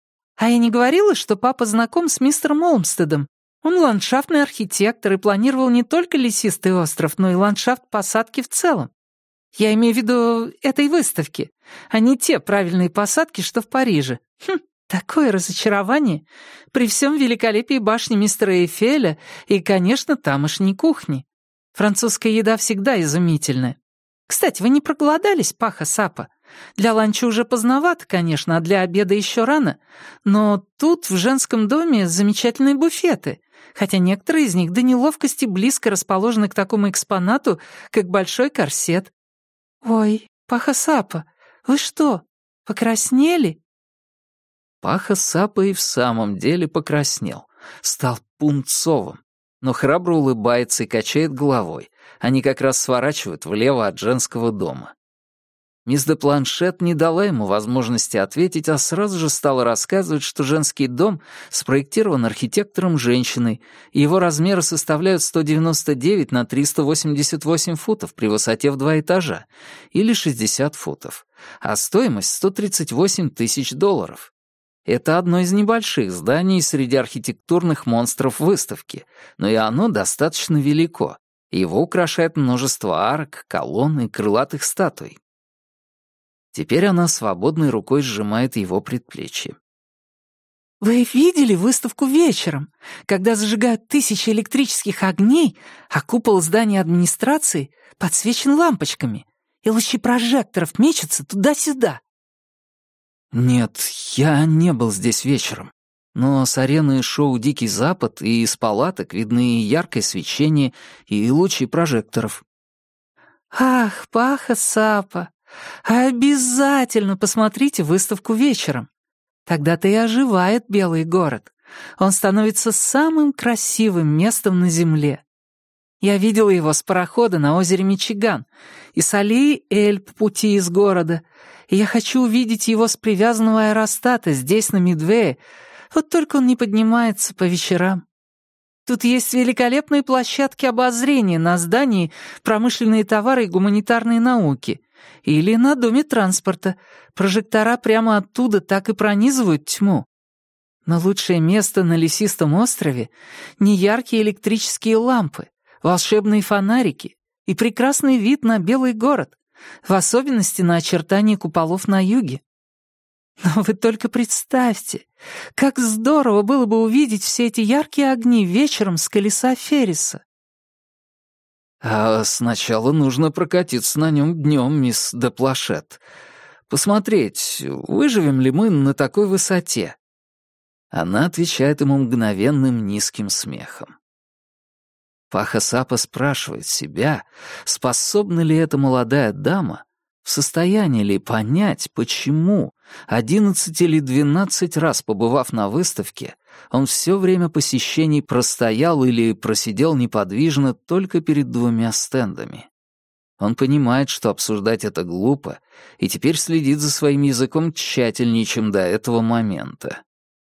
А я не говорила, что папа знаком с мистером Олмстедом? Он ландшафтный архитектор и планировал не только лесистый остров, но и ландшафт посадки в целом. Я имею в виду этой выставки, а не те правильные посадки, что в Париже. Такое разочарование при всем великолепии башни мистера Эйфеля и, конечно, тамошней кухни. Французская еда всегда изумительная. Кстати, вы не проголодались, Паха Сапа? Для ланча уже поздновато, конечно, а для обеда еще рано. Но тут, в женском доме, замечательные буфеты, хотя некоторые из них до неловкости близко расположены к такому экспонату, как большой корсет. Ой, Паха Сапа, вы что, покраснели? Паха Сапа и в самом деле покраснел, стал пунцовым, но храбро улыбается и качает головой. Они как раз сворачивают влево от женского дома. Мисс де Планшет не дала ему возможности ответить, а сразу же стала рассказывать, что женский дом спроектирован архитектором-женщиной, и его размеры составляют 199 на 388 футов при высоте в 2 этажа, или 60 футов, а стоимость — $138 тысяч. Это одно из небольших зданий среди архитектурных монстров выставки, но и оно достаточно велико, и его украшает множество арок, колонн и крылатых статуй. Теперь она свободной рукой сжимает его предплечье. Вы видели выставку вечером, когда зажигают тысячи электрических огней, а купол здания администрации подсвечен лампочками, и лучи прожекторов мечутся туда-сюда? Нет, я не был здесь вечером. Но с арены шоу «Дикий Запад» и из палаток видны яркое свечение и лучи прожекторов. Ах, Паха Сапа, обязательно посмотрите выставку вечером. Тогда-то и оживает Белый город. Он становится самым красивым местом на земле. Я видела его с парохода на озере Мичиган и с аллеи Эльп пути из города, и я хочу увидеть его с привязанного аэростата здесь, на Мидвее, вот только он не поднимается по вечерам. Тут есть великолепные площадки обозрения на здании «Промышленные товары и гуманитарные науки» или на Доме транспорта. Прожектора прямо оттуда так и пронизывают тьму. Но лучшее место на лесистом острове — неяркие электрические лампы, волшебные фонарики и прекрасный вид на Белый город, в особенности на очертания куполов на юге. Но вы только представьте, как здорово было бы увидеть все эти яркие огни вечером с колеса Ферриса. А сначала нужно прокатиться на нем днем, мисс де Плашет. Посмотреть, выживем ли мы на такой высоте. Она отвечает ему мгновенным низким смехом. Паха Сапа спрашивает себя, способна ли эта молодая дама В состоянии ли понять, почему, 11 или 12 раз побывав на выставке, он все время посещений простоял или просидел неподвижно только перед двумя стендами? Он понимает, что обсуждать это глупо, и теперь следит за своим языком тщательнее, чем до этого момента.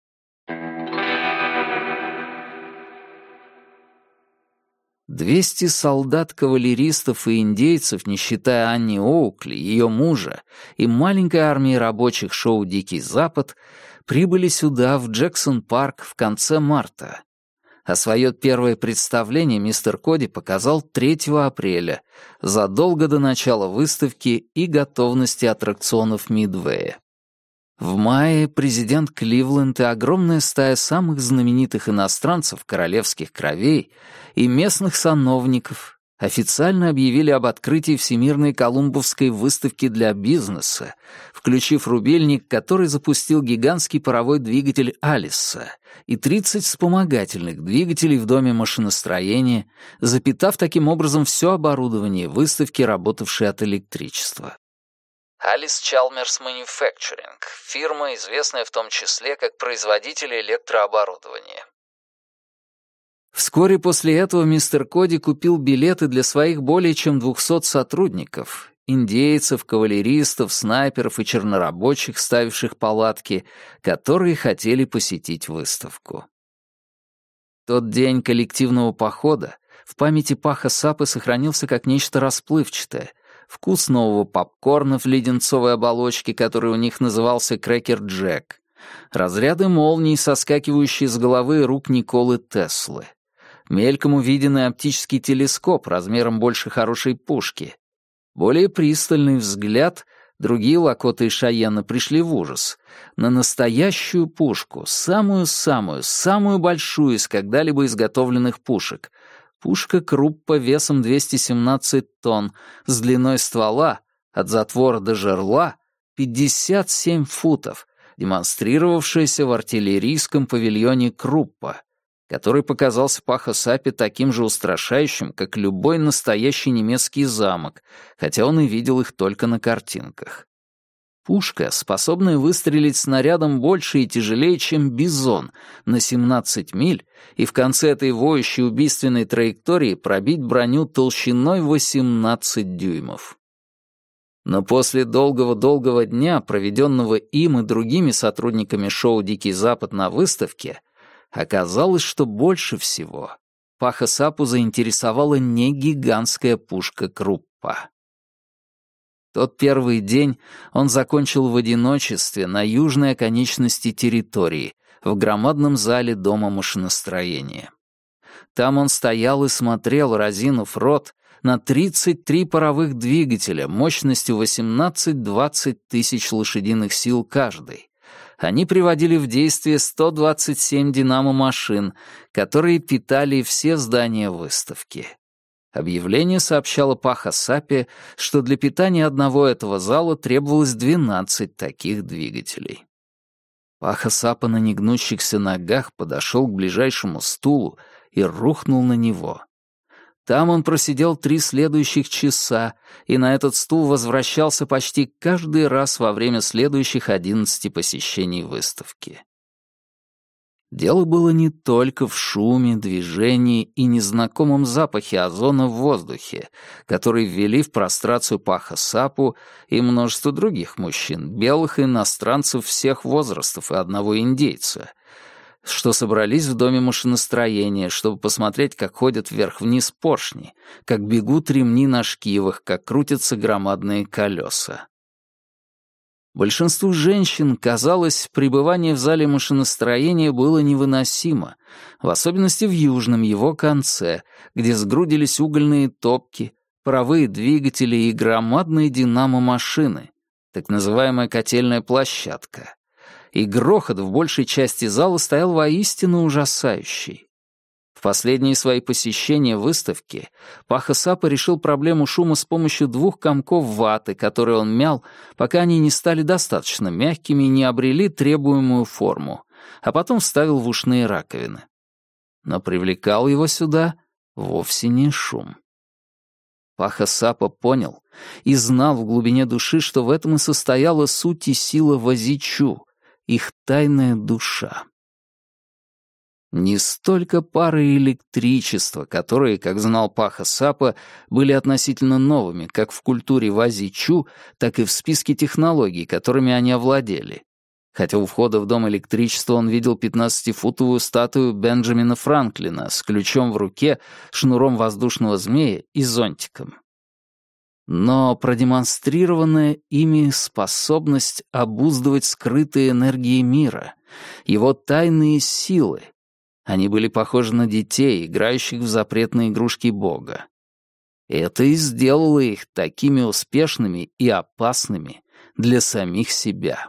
«200 солдат-кавалеристов и индейцев, не считая Анни Оукли, ее мужа, и маленькой армии рабочих шоу «Дикий Запад», прибыли сюда, в Джексон-парк, в конце марта. А свое первое представление мистер Коди показал 3 апреля, задолго до начала выставки и готовности аттракционов Мидвея. В мае президент Кливленд и огромная стая самых знаменитых иностранцев королевских кровей и местных сановников официально объявили об открытии Всемирной Колумбовской выставки для бизнеса, включив рубильник, который запустил гигантский паровой двигатель «Алиса» и 30 вспомогательных двигателей в Доме машиностроения, запитав таким образом все оборудование выставки, работавшее от электричества. Alice Chalmers Manufacturing — фирма, известная в том числе как производитель электрооборудования. Вскоре после этого мистер Коди купил билеты для своих более чем 200 сотрудников, индейцев, кавалеристов, снайперов и чернорабочих, ставивших палатки, которые хотели посетить выставку. Тот день коллективного похода в памяти Паха Сапы сохранился как нечто расплывчатое. Вкус нового попкорна в леденцовой оболочке, который у них назывался «Крэкер Джек», разряды молний, соскакивающие с головы и рук Николы Теслы, мельком увиденный оптический телескоп размером больше хорошей пушки. Более пристальный взгляд, другие Лакоты и Шайенна пришли в ужас, на настоящую пушку, самую большую из когда-либо изготовленных пушек, пушка Круппа весом 217 тонн, с длиной ствола, от затвора до жерла, 57 футов, демонстрировавшаяся в артиллерийском павильоне Круппа, который показался Пахо Сапе таким же устрашающим, как любой настоящий немецкий замок, хотя он и видел их только на картинках. Пушка, способная выстрелить снарядом больше и тяжелее, чем бизон, на 17 миль, и в конце этой воющей убийственной траектории пробить броню толщиной 18 дюймов. Но после долгого-долгого дня, проведенного им и другими сотрудниками шоу «Дикий Запад» на выставке, оказалось, что больше всего Пахо Сапу заинтересовала не гигантская пушка Круппа. Тот первый день он закончил в одиночестве на южной оконечности территории, в громадном зале Дома машиностроения. Там он стоял и смотрел, разинув рот, на 33 паровых двигателя мощностью 18-20 тысяч лошадиных сил каждый. Они приводили в действие 127 динамо-машин, которые питали все здания выставки. Объявление сообщало Пахо Сапе, что для питания одного этого зала требовалось 12 таких двигателей. Пахо Сапа на негнущихся ногах подошел к ближайшему стулу и рухнул на него. Там он просидел 3 следующих часа, и на этот стул возвращался почти каждый раз во время следующих 11 посещений выставки. Дело было не только в шуме, движении и незнакомом запахе озона в воздухе, который ввели в прострацию Пахо Сапу и множество других мужчин, белых иностранцев всех возрастов и одного индейца, что собрались в Доме машиностроения, чтобы посмотреть, как ходят вверх-вниз поршни, как бегут ремни на шкивах, как крутятся громадные колеса. Большинству женщин, казалось, пребывание в зале машиностроения было невыносимо, в особенности в южном его конце, где сгрудились угольные топки, паровые двигатели и громадные динамо-машины, так называемая котельная площадка. И грохот в большей части зала стоял воистину ужасающий. В последние свои посещения выставки Пахо Сапа решил проблему шума с помощью 2 комков ваты, которые он мял, пока они не стали достаточно мягкими и не обрели требуемую форму, а потом вставил в ушные раковины. Но привлекал его сюда вовсе не шум. Паха Сапа понял и знал в глубине души, что в этом и состояла суть и сила Вазичу, их тайная душа. Не столько пары и электричества, которые, как знал Паха Сапа, были относительно новыми как в культуре Вазичу, так и в списке технологий, которыми они овладели. Хотя у входа в дом электричества он видел 15-футовую статую Бенджамина Франклина с ключом в руке, шнуром воздушного змея и зонтиком. Но продемонстрированная ими способность обуздывать скрытые энергии мира, его тайные силы, они были похожи на детей, играющих в запретные игрушки Бога. Это и сделало их такими успешными и опасными для самих себя.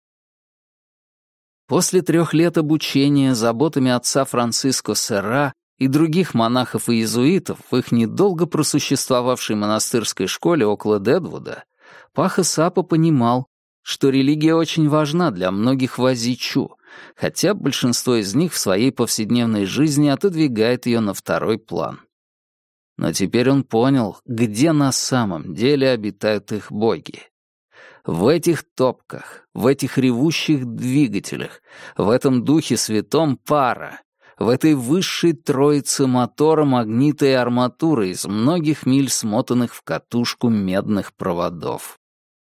После 3 лет обучения заботами отца Франциско Серра и других монахов и иезуитов в их недолго просуществовавшей монастырской школе около Дедвуда, Паха Сапа понимал, что религия очень важна для многих вазичу, хотя большинство из них в своей повседневной жизни отодвигает ее на второй план. Но теперь он понял, где на самом деле обитают их боги. В этих топках, в этих ревущих двигателях, в этом духе святом пара, в этой высшей троице мотора, магнита и арматуры из многих миль смотанных в катушку медных проводов.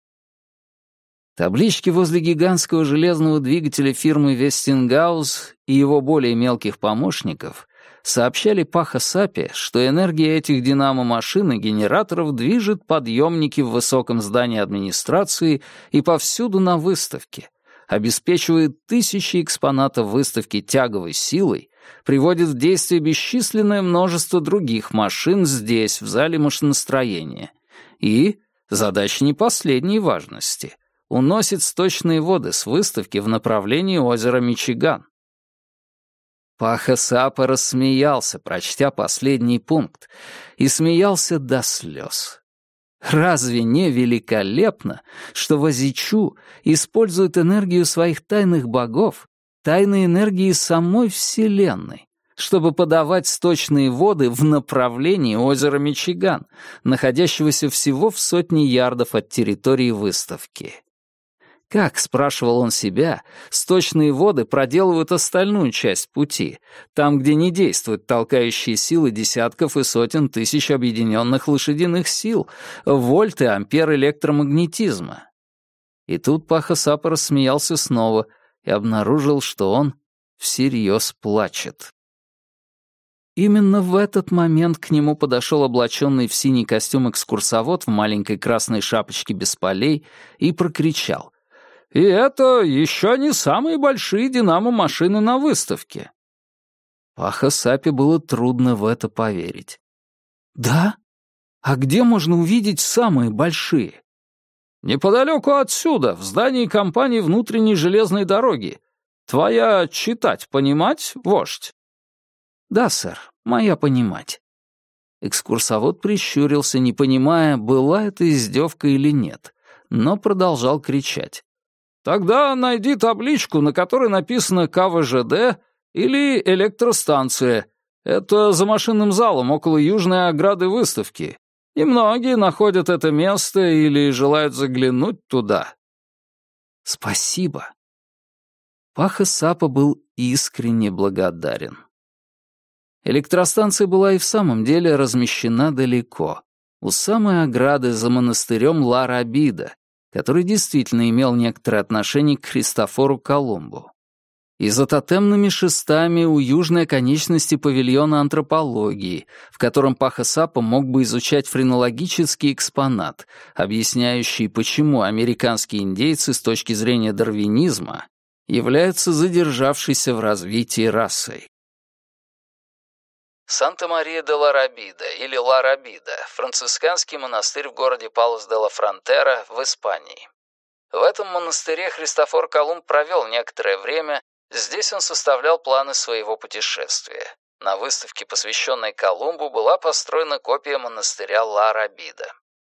Таблички возле гигантского железного двигателя фирмы Вестингаус и его более мелких помощников сообщали Паха Сапе, что энергия этих динамо-машин и генераторов движет подъемники в высоком здании администрации и повсюду на выставке, обеспечивает тысячи экспонатов выставки тяговой силой, приводит в действие бесчисленное множество других машин здесь, в зале машиностроения. И, задача не последней важности, уносит сточные воды с выставки в направлении озера Мичиган. Паха Сапа рассмеялся, прочтя последний пункт, и смеялся до слез. Разве не великолепно, что Вазичу использует энергию своих тайных богов, тайные энергии самой Вселенной, чтобы подавать сточные воды в направлении озера Мичиган, находящегося всего в 100 ярдов от территории выставки? Как, спрашивал он себя, сточные воды проделывают остальную часть пути, там, где не действуют толкающие силы десятков и сотен тысяч объединенных лошадиных сил, вольт и ампер электромагнетизма? И тут Паха Сапа рассмеялся снова и обнаружил, что он всерьез плачет. Именно в этот момент к нему подошел облаченный в синий костюм экскурсовод в маленькой красной шапочке без полей и прокричал: «И это еще не самые большие динамо-машины на выставке». Паха Сапе было трудно в это поверить. «Да? А где можно увидеть самые большие?» «Неподалеку отсюда, в здании компании внутренней железной дороги. Твоя читать понимать, вождь?» «Да, сэр, моя понимать». Экскурсовод прищурился, не понимая, была это издевка или нет, но продолжал кричать: «Тогда найди табличку, на которой написано КВЖД или электростанция. Это за машинным залом около южной ограды выставки. И многие находят это место или желают заглянуть туда». «Спасибо». Паха Сапа был искренне благодарен. Электростанция была и в самом деле размещена далеко, у самой ограды за монастырем Ла-Рабида, который действительно имел некоторое отношение к Христофору Колумбу. И за тотемными шестами у южной оконечности павильона антропологии, в котором Паха Сапа мог бы изучать френологический экспонат, объясняющий, почему американские индейцы с точки зрения дарвинизма являются задержавшейся в развитии расой. Санта-Мария-де-ла-Рабида или Ла-Рабида — францисканский монастырь в городе Палос-де-ла-Фронтера в Испании. В этом монастыре Христофор Колумб провел некоторое время, здесь он составлял планы своего путешествия. На выставке, посвященной Колумбу, была построена копия монастыря Ла-Рабида.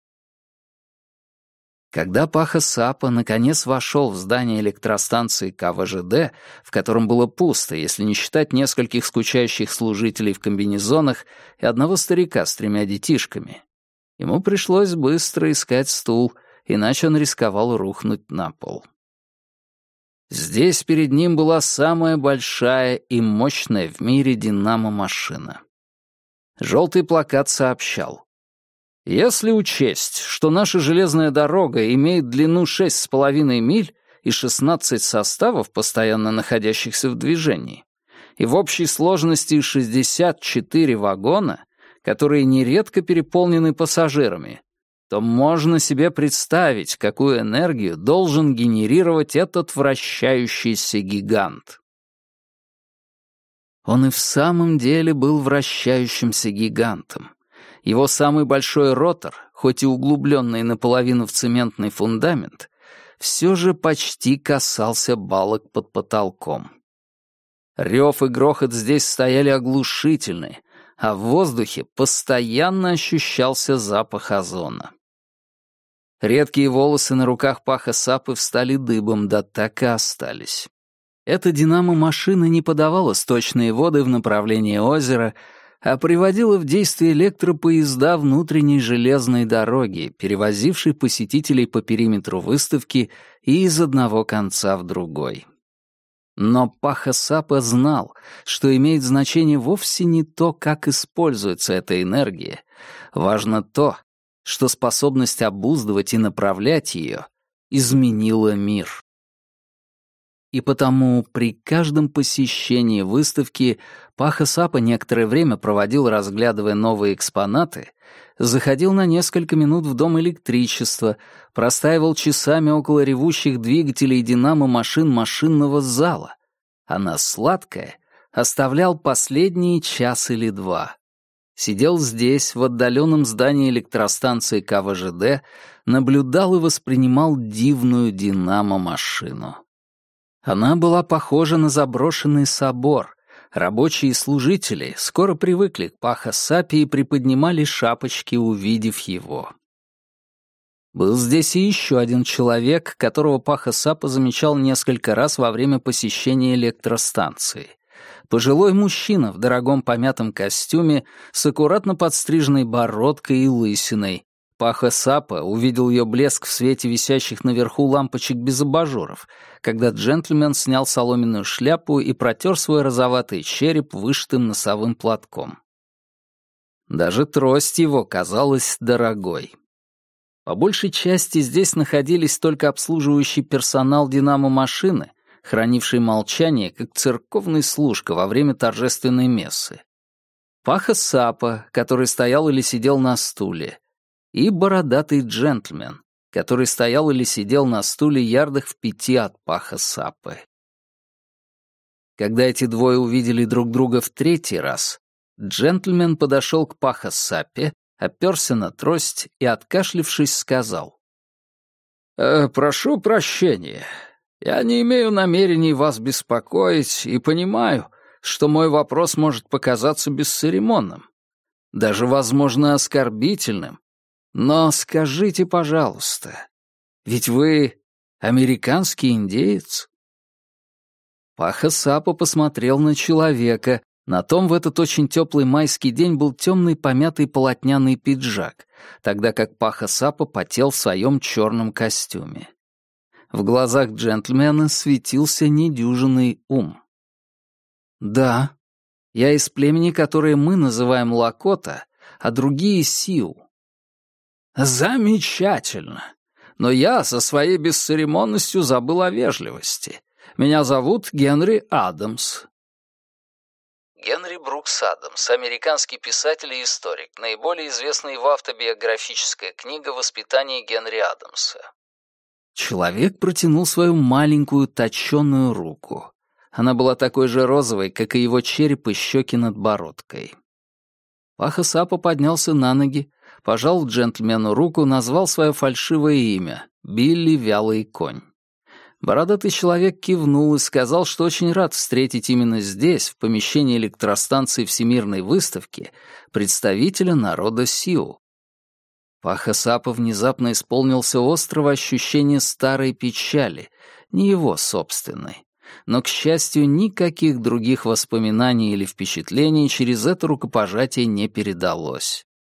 Когда Паха Сапа наконец вошел в здание электростанции КВЖД, в котором было пусто, если не считать нескольких скучающих служителей в комбинезонах и одного старика с 3 детишками, Ему пришлось быстро искать стул, иначе он рисковал рухнуть на пол. Здесь перед ним была самая большая и мощная в мире динамо-машина. Желтый плакат сообщал: «Если учесть, что наша железная дорога имеет длину 6,5 миль и 16 составов, постоянно находящихся в движении, и в общей сложности 64 вагона, которые нередко переполнены пассажирами, то можно себе представить, какую энергию должен генерировать этот вращающийся гигант». Он и в самом деле был вращающимся гигантом. Его самый большой ротор, хоть и углубленный наполовину в цементный фундамент, все же почти касался балок под потолком. Рев и грохот здесь стояли оглушительные, а в воздухе постоянно ощущался запах озона. Редкие волосы на руках Паха Сапы встали дыбом, да так и остались. Эта динамо-машина не подавала сточные воды в направлении озера, а приводила в действие электропоезда внутренней железной дороги, перевозившей посетителей по периметру выставки и из одного конца в другой. Но Паха Сапа знал, что имеет значение вовсе не то, как используется эта энергия. Важно то, что способность обуздывать и направлять ее изменила мир. И потому при каждом посещении выставки Паха Сапа некоторое время проводил, разглядывая новые экспонаты, заходил на несколько минут в дом электричества, простаивал часами около ревущих двигателей динамо-машин машинного зала, а на сладкое оставлял последние час или два. Сидел здесь, в отдаленном здании электростанции КВЖД, наблюдал и воспринимал дивную динамо-машину. Она была похожа на заброшенный собор. Рабочие и служители скоро привыкли к Паха Сапе и приподнимали шапочки, увидев его. Был здесь и еще один человек, которого Паха Сапа замечал несколько раз во время посещения электростанции. Пожилой мужчина в дорогом помятом костюме с аккуратно подстриженной бородкой и лысиной. Паха Сапа увидел ее блеск в свете висящих наверху лампочек без абажуров, когда джентльмен снял соломенную шляпу и протер свой розоватый череп вышитым носовым платком. Даже трость его казалась дорогой. По большей части здесь находились только обслуживающий персонал динамо-машины, хранивший молчание, как церковный служка во время торжественной мессы. Паха Сапа, который стоял или сидел на стуле, и бородатый джентльмен, который стоял или сидел на стуле ярдах в 5 от Паха Сапы. Когда эти двое увидели друг друга в третий раз, джентльмен подошел к Паха Сапе, оперся на трость и, откашлившись, сказал: «Прошу прощения, я не имею намерений вас беспокоить и понимаю, что мой вопрос может показаться бесцеремонным, даже, возможно, оскорбительным. Но скажите, пожалуйста, ведь вы американский индеец?» Паха Сапа посмотрел на человека. На том в этот очень теплый майский день был темный помятый полотняный пиджак, тогда как Паха Сапа потел в своем черном костюме. В глазах джентльмена светился недюжинный ум. «Да, я из племени, которое мы называем Лакота, а другие — Сиу». «Замечательно! Но я со своей бесцеремонностью забыл о вежливости. Меня зовут Генри Адамс». Генри Брукс Адамс, американский писатель и историк, наиболее известная его автобиографическая книга «Воспитание Генри Адамса». Человек протянул свою маленькую точеную руку. Она была такой же розовой, как и его череп и щеки над бородкой. Паха Сапа поднялся на ноги, пожал джентльмену руку, назвал свое фальшивое имя — Билли Вялый Конь. Бородатый человек кивнул и сказал, что очень рад встретить именно здесь, в помещении электростанции Всемирной выставки, представителя народа Сиу. Паха Сапа внезапно исполнился острого ощущения старой печали, не его собственной. Но, к счастью, никаких других воспоминаний или впечатлений через это рукопожатие не передалось.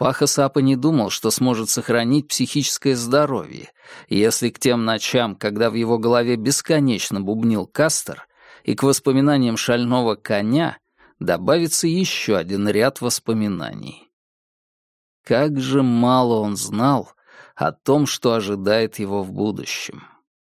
Паха Сапа не думал, что сможет сохранить психическое здоровье, если к тем ночам, когда в его голове бесконечно бубнил Кастер, и к воспоминаниям шального коня добавится еще один ряд воспоминаний. Как же мало он знал о том, что ожидает его в будущем.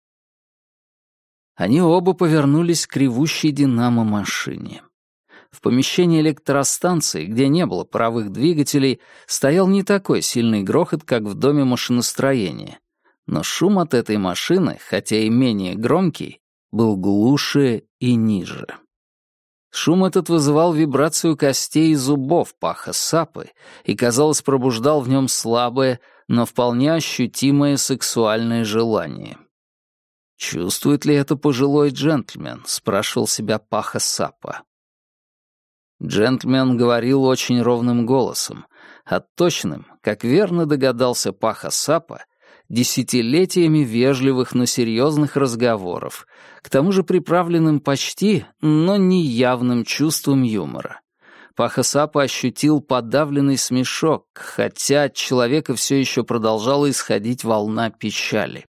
Они оба повернулись к ревущей динамо-машине. В помещении электростанции, где не было паровых двигателей, стоял не такой сильный грохот, как в доме машиностроения. Но шум от этой машины, хотя и менее громкий, был глуше и ниже. Шум этот вызывал вибрацию костей и зубов Паха Сапы и, казалось, пробуждал в нем слабое, но вполне ощутимое сексуальное желание. «Чувствует ли это пожилой джентльмен?» — спрашивал себя Паха Сапа. Джентльмен говорил очень ровным голосом, а точным, как верно догадался Паха Сапа, десятилетиями вежливых, но серьезных разговоров, к тому же приправленным почти, но не явным чувством юмора. Паха Сапа ощутил подавленный смешок, хотя от человека все еще продолжала исходить волна печали.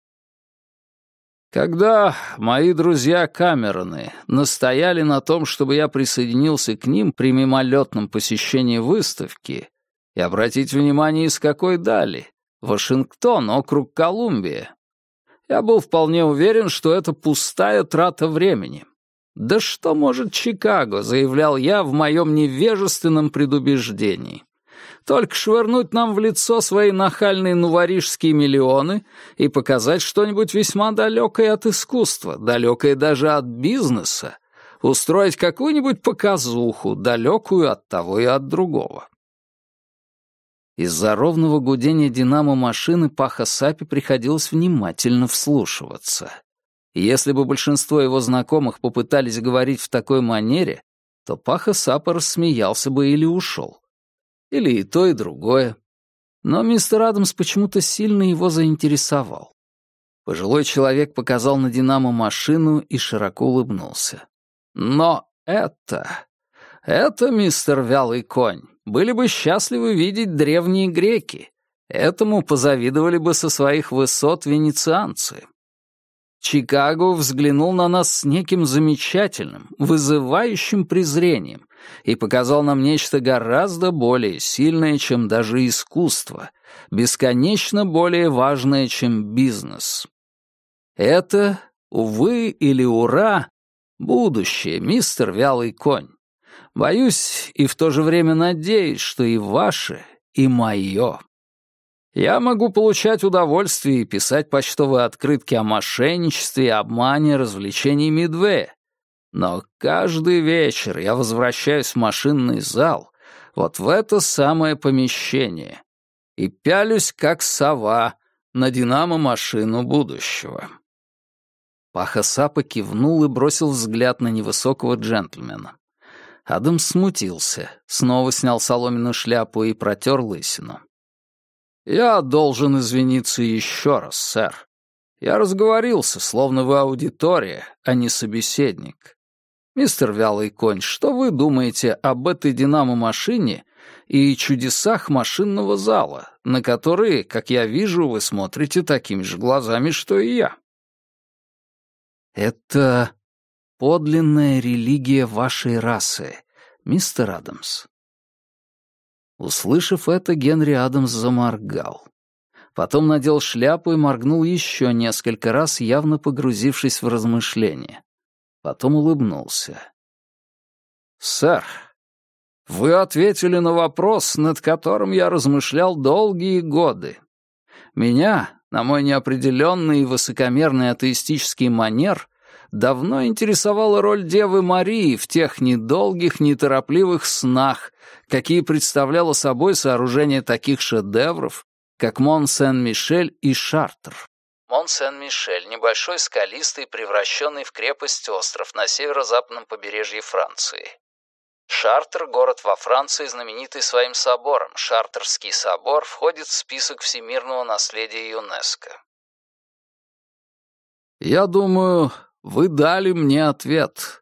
Когда мои друзья Камероны настояли на том, чтобы я присоединился к ним при мимолетном посещении выставки, и обратите внимание, из какой дали — Вашингтон, округ Колумбия, я был вполне уверен, что это пустая трата времени. «Да что может Чикаго?» — заявлял я в моем невежественном предубеждении. «Только швырнуть нам в лицо свои нахальные нуворижские миллионы и показать что-нибудь весьма далекое от искусства, далекое даже от бизнеса, устроить какую-нибудь показуху, далекую от того и от другого». Из-за ровного гудения динамо-машины Паха Сапе приходилось внимательно вслушиваться. Если бы большинство его знакомых попытались говорить в такой манере, то Паха Сапа рассмеялся бы или ушел. Или и то, и другое. Но мистер Адамс почему-то сильно его заинтересовал. Пожилой человек показал на динамо-машину и широко улыбнулся. «Но это, мистер Вялый конь, были бы счастливы видеть древние греки. Этому позавидовали бы со своих высот венецианцы. Чикаго взглянул на нас с неким замечательным, вызывающим презрением и показал нам нечто гораздо более сильное, чем даже искусство, бесконечно более важное, чем бизнес. Это, увы или ура, будущее, мистер Вялый конь. Боюсь и в то же время надеюсь, что и ваше, и мое. Я могу получать удовольствие и писать почтовые открытки о мошенничестве и обмане развлечений Мидвея. Но каждый вечер я возвращаюсь в машинный зал, вот в это самое помещение, и пялюсь, как сова, на динамо-машину будущего». Паха Сапа кивнул и бросил взгляд на невысокого джентльмена. Адамс смутился, снова снял соломенную шляпу и протер лысину. «Я должен извиниться еще раз, сэр. Я разговорился, словно вы аудитория, а не собеседник. Мистер Вялый конь, что вы думаете об этой динамо-машине и чудесах машинного зала, на которые, как я вижу, вы смотрите такими же глазами, что и я?» «Это подлинная религия вашей расы, мистер Адамс». Услышав это, Генри Адамс заморгал. Потом надел шляпу и моргнул еще несколько раз, явно погрузившись в размышления. Потом улыбнулся. «Сэр, вы ответили на вопрос, над которым я размышлял долгие годы. Меня, на мой неопределенный и высокомерный атеистический манер, давно интересовала роль Девы Марии в тех недолгих, неторопливых снах, какие представляло собой сооружение таких шедевров, как Мон-Сен-Мишель и Шартр. Мон-Сен-Мишель — небольшой скалистый, превращенный в крепость остров на северо-западном побережье Франции. Шартр — город во Франции, знаменитый своим собором. Шартрский собор входит в список всемирного наследия ЮНЕСКО. «Я думаю, вы дали мне ответ.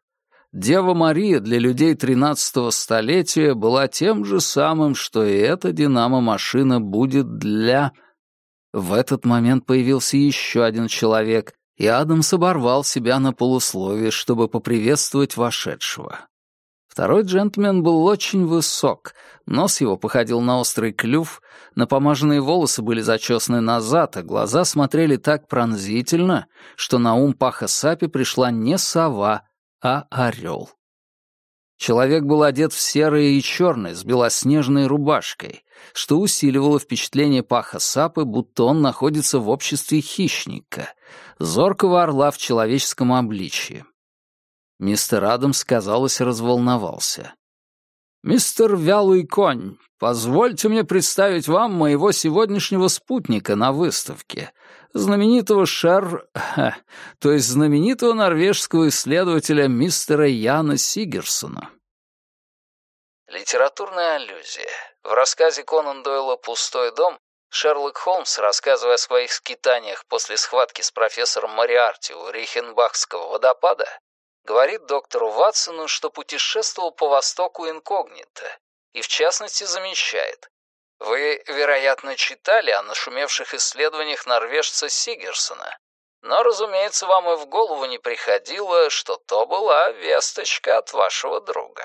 Дева Мария для людей 13-го столетия была тем же самым, что и эта динамо-машина будет для... В этот момент появился еще один человек, и Адамс оборвал себя на полусловие, чтобы поприветствовать вошедшего. Второй джентльмен был очень высок, нос его походил на острый клюв, напомаженные волосы были зачесаны назад, а глаза смотрели так пронзительно, что на ум Паха Сапи пришла не сова, а орел. Человек был одет в серое и черное с белоснежной рубашкой, что усиливало впечатление Паха Сапы, будто он находится в обществе хищника, зоркого орла в человеческом обличье. Мистер Адамс, казалось, разволновался. «Мистер Вялый конь, позвольте мне представить вам моего сегодняшнего спутника на выставке, знаменитого то есть знаменитого норвежского исследователя мистера Яна Сигерсона». Литературная аллюзия. В рассказе Конан Дойла «Пустой дом» Шерлок Холмс, рассказывая о своих скитаниях после схватки с профессором Мориарти у Рейхенбахского водопада, говорит доктору Ватсону, что путешествовал по Востоку инкогнито, и в частности замечает: «Вы, вероятно, читали о нашумевших исследованиях норвежца Сигерсона, но, разумеется, вам и в голову не приходило, что то была весточка от вашего друга».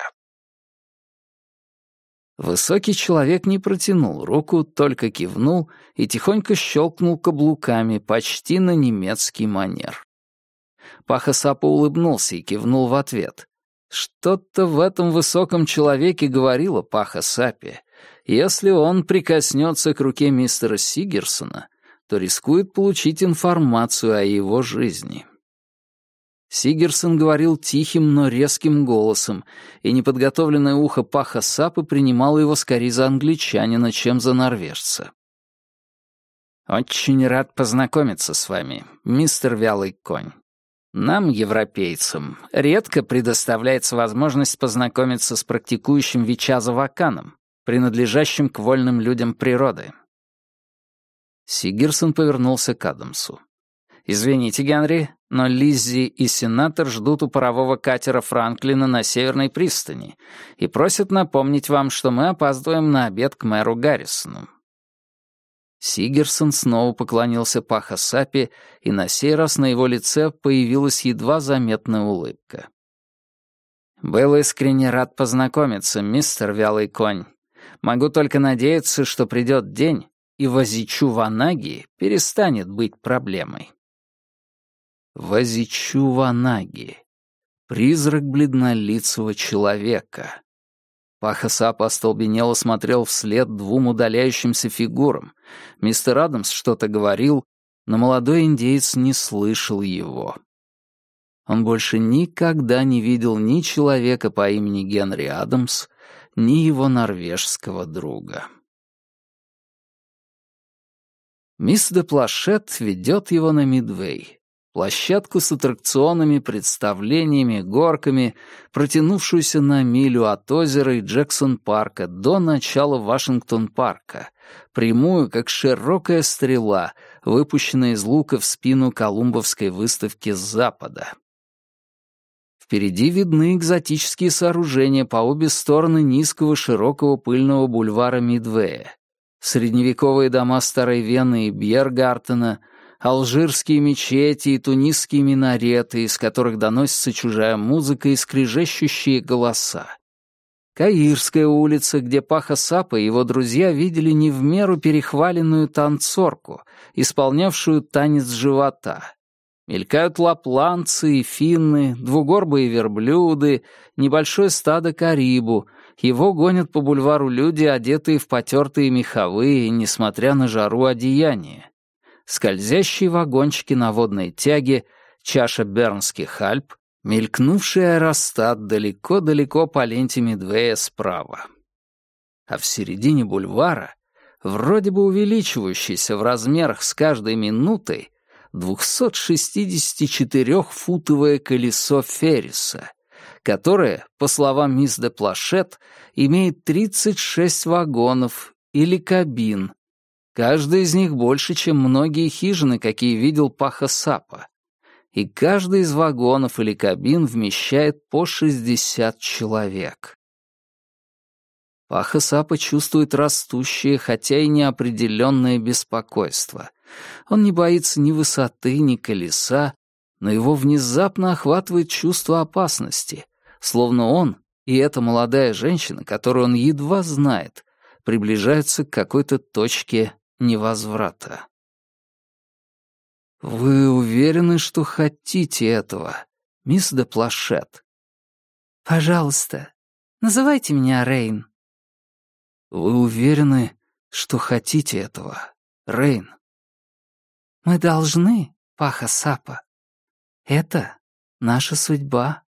Высокий человек не протянул руку, только кивнул и тихонько щелкнул каблуками, почти на немецкий манер. Паха Сапа улыбнулся и кивнул в ответ. Что-то в этом высоком человеке говорило Паха Сапе. Если он прикоснется к руке мистера Сигерсона, то рискует получить информацию о его жизни. Сигерсон говорил тихим, но резким голосом, и неподготовленное ухо Паха Сапы принимало его скорее за англичанина, чем за норвежца. «Очень рад познакомиться с вами, мистер Вялый конь. Нам, европейцам, редко предоставляется возможность познакомиться с практикующим Вичаза-Ваканом, принадлежащим к вольным людям природы». Сигерсон повернулся к Адамсу. «Извините, Генри, но Лиззи и сенатор ждут у парового катера Франклина на Северной пристани и просят напомнить вам, что мы опаздываем на обед к мэру Гаррисону». Сигерсон снова поклонился Паха Сапе, и на сей раз на его лице появилась едва заметная улыбка. «Был искренне рад познакомиться, мистер Вялый конь. Могу только надеяться, что придет день, и Вазичу-Ванаги перестанет быть проблемой». Вазичу-Ванаги. Призрак бледнолицего человека. Паха Сапа остолбенело смотрел вслед двум удаляющимся фигурам. Мистер Адамс что-то говорил, но молодой индеец не слышал его. Он больше никогда не видел ни человека по имени Генри Адамс, ни его норвежского друга. Мисс де Плашет ведет его на Мидвей. Площадку с аттракционами, представлениями, горками, протянувшуюся на милю от озера и Джексон-парка до начала Вашингтон-парка, прямую, как широкая стрела, выпущенная из лука в спину колумбовской выставки с запада. Впереди видны экзотические сооружения по обе стороны низкого широкого пыльного бульвара Мидвея, средневековые дома Старой Вены и Бьергартена, алжирские мечети и тунисские минареты, из которых доносится чужая музыка и скрежещущие голоса. Каирская улица, где Паха Сапа и его друзья видели не в меру перехваленную танцорку, исполнявшую танец живота. Мелькают лапландцы и финны, двугорбые верблюды, небольшое стадо карибу. Его гонят по бульвару люди, одетые в потертые меховые, несмотря на жару, одеяния. Скользящие вагончики на водной тяге, чаша Бернских Альп, мелькнувший аэростат далеко-далеко по ленте Мидвея справа. А в середине бульвара, вроде бы увеличивающийся в размерах с каждой минутой, 264-футовое колесо Ферриса, которое, по словам мисс де Плашет, имеет 36 вагонов или кабин. Каждая из них больше, чем многие хижины, какие видел Паха Сапа. и каждый из вагонов или кабин вмещает по 60 человек. Паха Сапа чувствует растущее, хотя и неопределенное беспокойство. Он не боится ни высоты, ни колеса, но его внезапно охватывает чувство опасности, словно он и эта молодая женщина, которую он едва знает, приближаются к какой-то точке невозврата. «Вы уверены, что хотите этого, мисс де Плашет?» «Пожалуйста, называйте меня Рейн». «Вы уверены, что хотите этого, Рейн?» «Мы должны, Паха Сапа. Это наша судьба».